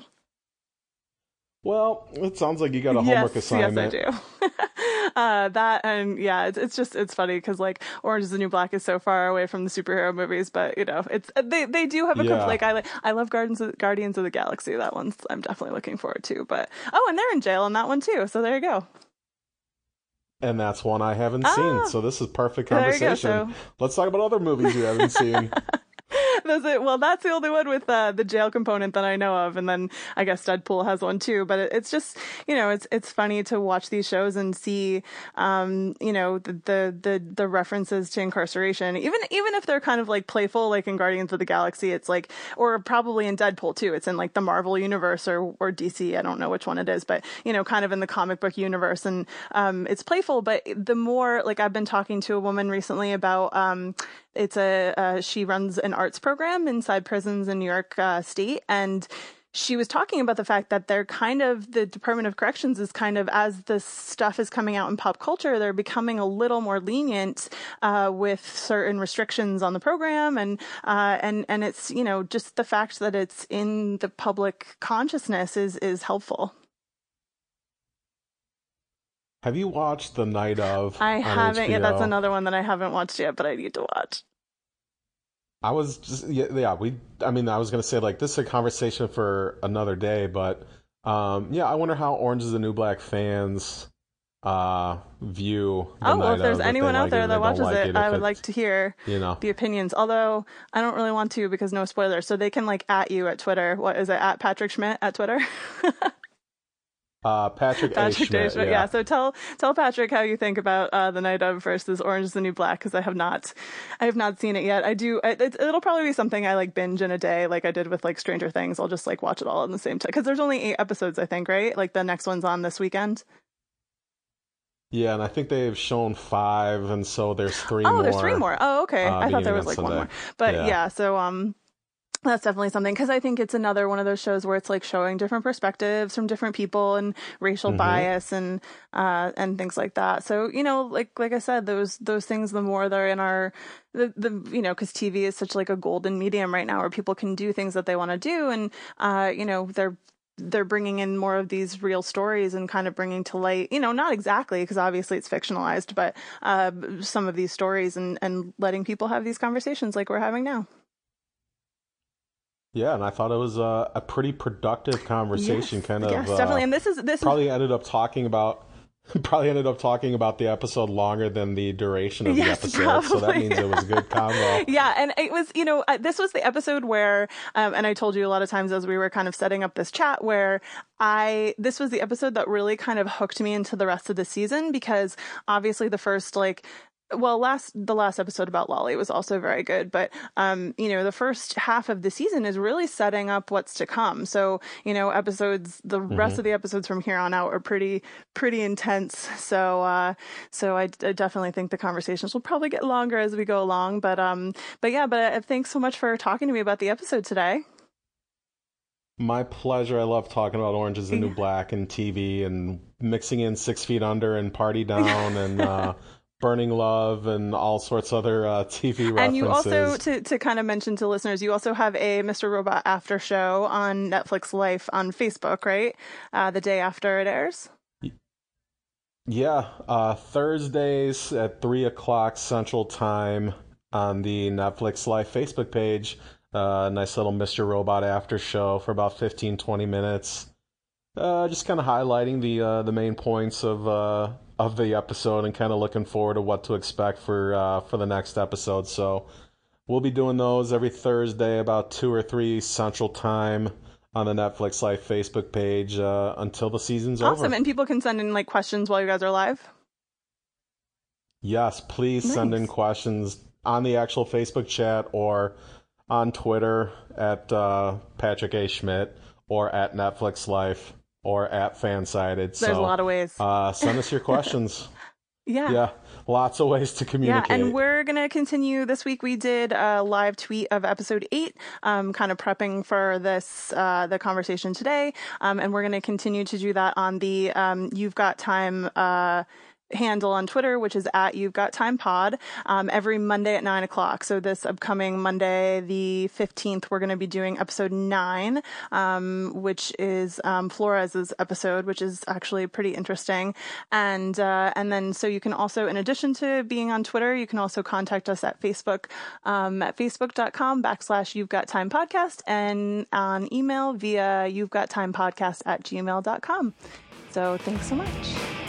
Well, it sounds like you got a Yes, homework yes, I assignment. do. uh, that and yeah, it's it's just it's funny because like Orange is the New Black is so far away from the superhero movies, but you know, it's they they do have a conf- Yeah, like I li- I love Guardians of, Guardians of the Galaxy. That one's I'm definitely looking forward to. But oh, and they're in jail in that one too. So there you go. and that's one I haven't seen. Ah, So this is perfect there you go. conversation. So Let's talk about other movies you haven't seen. That's it. Well, that's the only one with uh, the jail component that I know of, and then I guess Deadpool has one too. But it, it's just, you know, it's it's funny to watch these shows and see, um, you know, the, the the the references to incarceration, even even if they're kind of like playful, like in Guardians of the Galaxy, it's like, or probably in Deadpool too. It's in like the Marvel universe or or D C. I don't know which one it is, but you know, kind of in the comic book universe, and um, it's playful. But the more like I've been talking to a woman recently about um it's a uh, she runs an arts program inside prisons in New York uh, State, and she was talking about the fact that they're kind of the Department of Corrections is kind of as this stuff is coming out in pop culture, they're becoming a little more lenient uh, with certain restrictions on the program, and uh, and and it's you know just the fact that it's in the public consciousness is is helpful. Have you watched The Night of I on haven't yet. That's H B O? another one that I haven't watched yet, but I need to watch. I was just yeah, yeah we I mean I was gonna say like this is a conversation for another day, but um yeah, I wonder how Orange is the New Black fans uh view The Oh, well, Night if there's of, if they anyone out like it there or they that don't watches like it, it, I if would it like to hear you know the opinions. Although I don't really want to because no spoilers. So they can like at you at Twitter. What is it? At Patrick Schmidt at Twitter. uh Patrick A. Patrick Day Schmidt, Schmidt. Yeah. yeah. So tell tell Patrick how you think about uh, the Night of versus Orange is the New Black because I have not, I have not seen it yet. I do. It, it, it'll probably be something I like binge in a day, like I did with like Stranger Things. I'll just like watch it all in the same time because there's only eight episodes, I think, right? Like the next one's on this weekend. Yeah, and I think they've shown five, and so there's three Oh, more there's three more. Oh, okay. uh I thought there beginning was on like one Sunday. more. But Yeah. yeah, so um that's definitely something because I think it's another one of those shows where it's like showing different perspectives from different people and racial Mm-hmm. bias and uh and things like that. So, you know, like like I said, those those things the more they're in our the the you know, because T V is such like a golden medium right now where people can do things that they want to do and uh you know, they're they're bringing in more of these real stories and kind of bringing to light, you know, not exactly because obviously it's fictionalized, but uh, some of these stories and, and letting people have these conversations like we're having now. Yeah, and I thought it was a, a pretty productive conversation, Yes, kind yes, of definitely. uh And this is this is probably ended up talking about probably ended up talking about the episode longer than the duration of the yes, episode, so that probably. means it was a good combo. Yeah, and it was, you know, uh, this was the episode where, um, and I told you a lot of times as we were kind of setting up this chat, where I, this was the episode that really kind of hooked me into the rest of the season because obviously the first like well, last the last episode about Lolly was also very good, but um, you know, the first half of the season is really setting up what's to come. So, you know, episodes, the Mm-hmm. rest of the episodes from here on out are pretty pretty intense. So, uh, so I, I definitely think the conversations will probably get longer as we go along. But um, but yeah, but uh, thanks so much for talking to me about the episode today. My pleasure. I love talking about Orange is the New Yeah. Black and T V and mixing in Six Feet Under and Party Down and uh, Burning Love and all sorts of other uh, T V references. And you also, to, to kind of mention to listeners, you also have a Mister Robot after show on Netflix Life on Facebook, right? Uh, the day after it airs. Yeah, uh, Thursdays at three o'clock Central Time on the Netflix Live Facebook page. Uh, nice little Mister Robot after show for about fifteen, twenty minutes. Uh, just kind of highlighting the uh, the main points of uh, of the episode and kind of looking forward to what to expect for uh, for the next episode. So we'll be doing those every Thursday about two or three Central Time on the Netflix Live Facebook page uh, until the season's Awesome. over. And people can send in like questions while you guys are live. Yes, please send in Nice. questions on the actual Facebook chat or on Twitter at uh, Patrick A. Schmidt or at Netflix Life or at Fansided. There's a So lot of ways. uh, send us your questions. Yeah. Yeah. lots of ways to communicate. Yeah, and we're going to continue. This week we did a live tweet of episode eight, um, kind of prepping for this, uh, the conversation today. Um, and we're going to continue to do that on the um, You've Got Time uh handle on Twitter, which is at You've Got Time Pod, um, every Monday at nine o'clock. So this upcoming Monday, the fifteenth, we're going to be doing episode nine, um, which is um, Flores's episode, which is actually pretty interesting. And uh, and then so you can also, in addition to being on Twitter, you can also contact us at Facebook, um, at facebook.com backslash You've Got Time Podcast, and on email via You've Got Time Podcast at gmail.com. So thanks so much.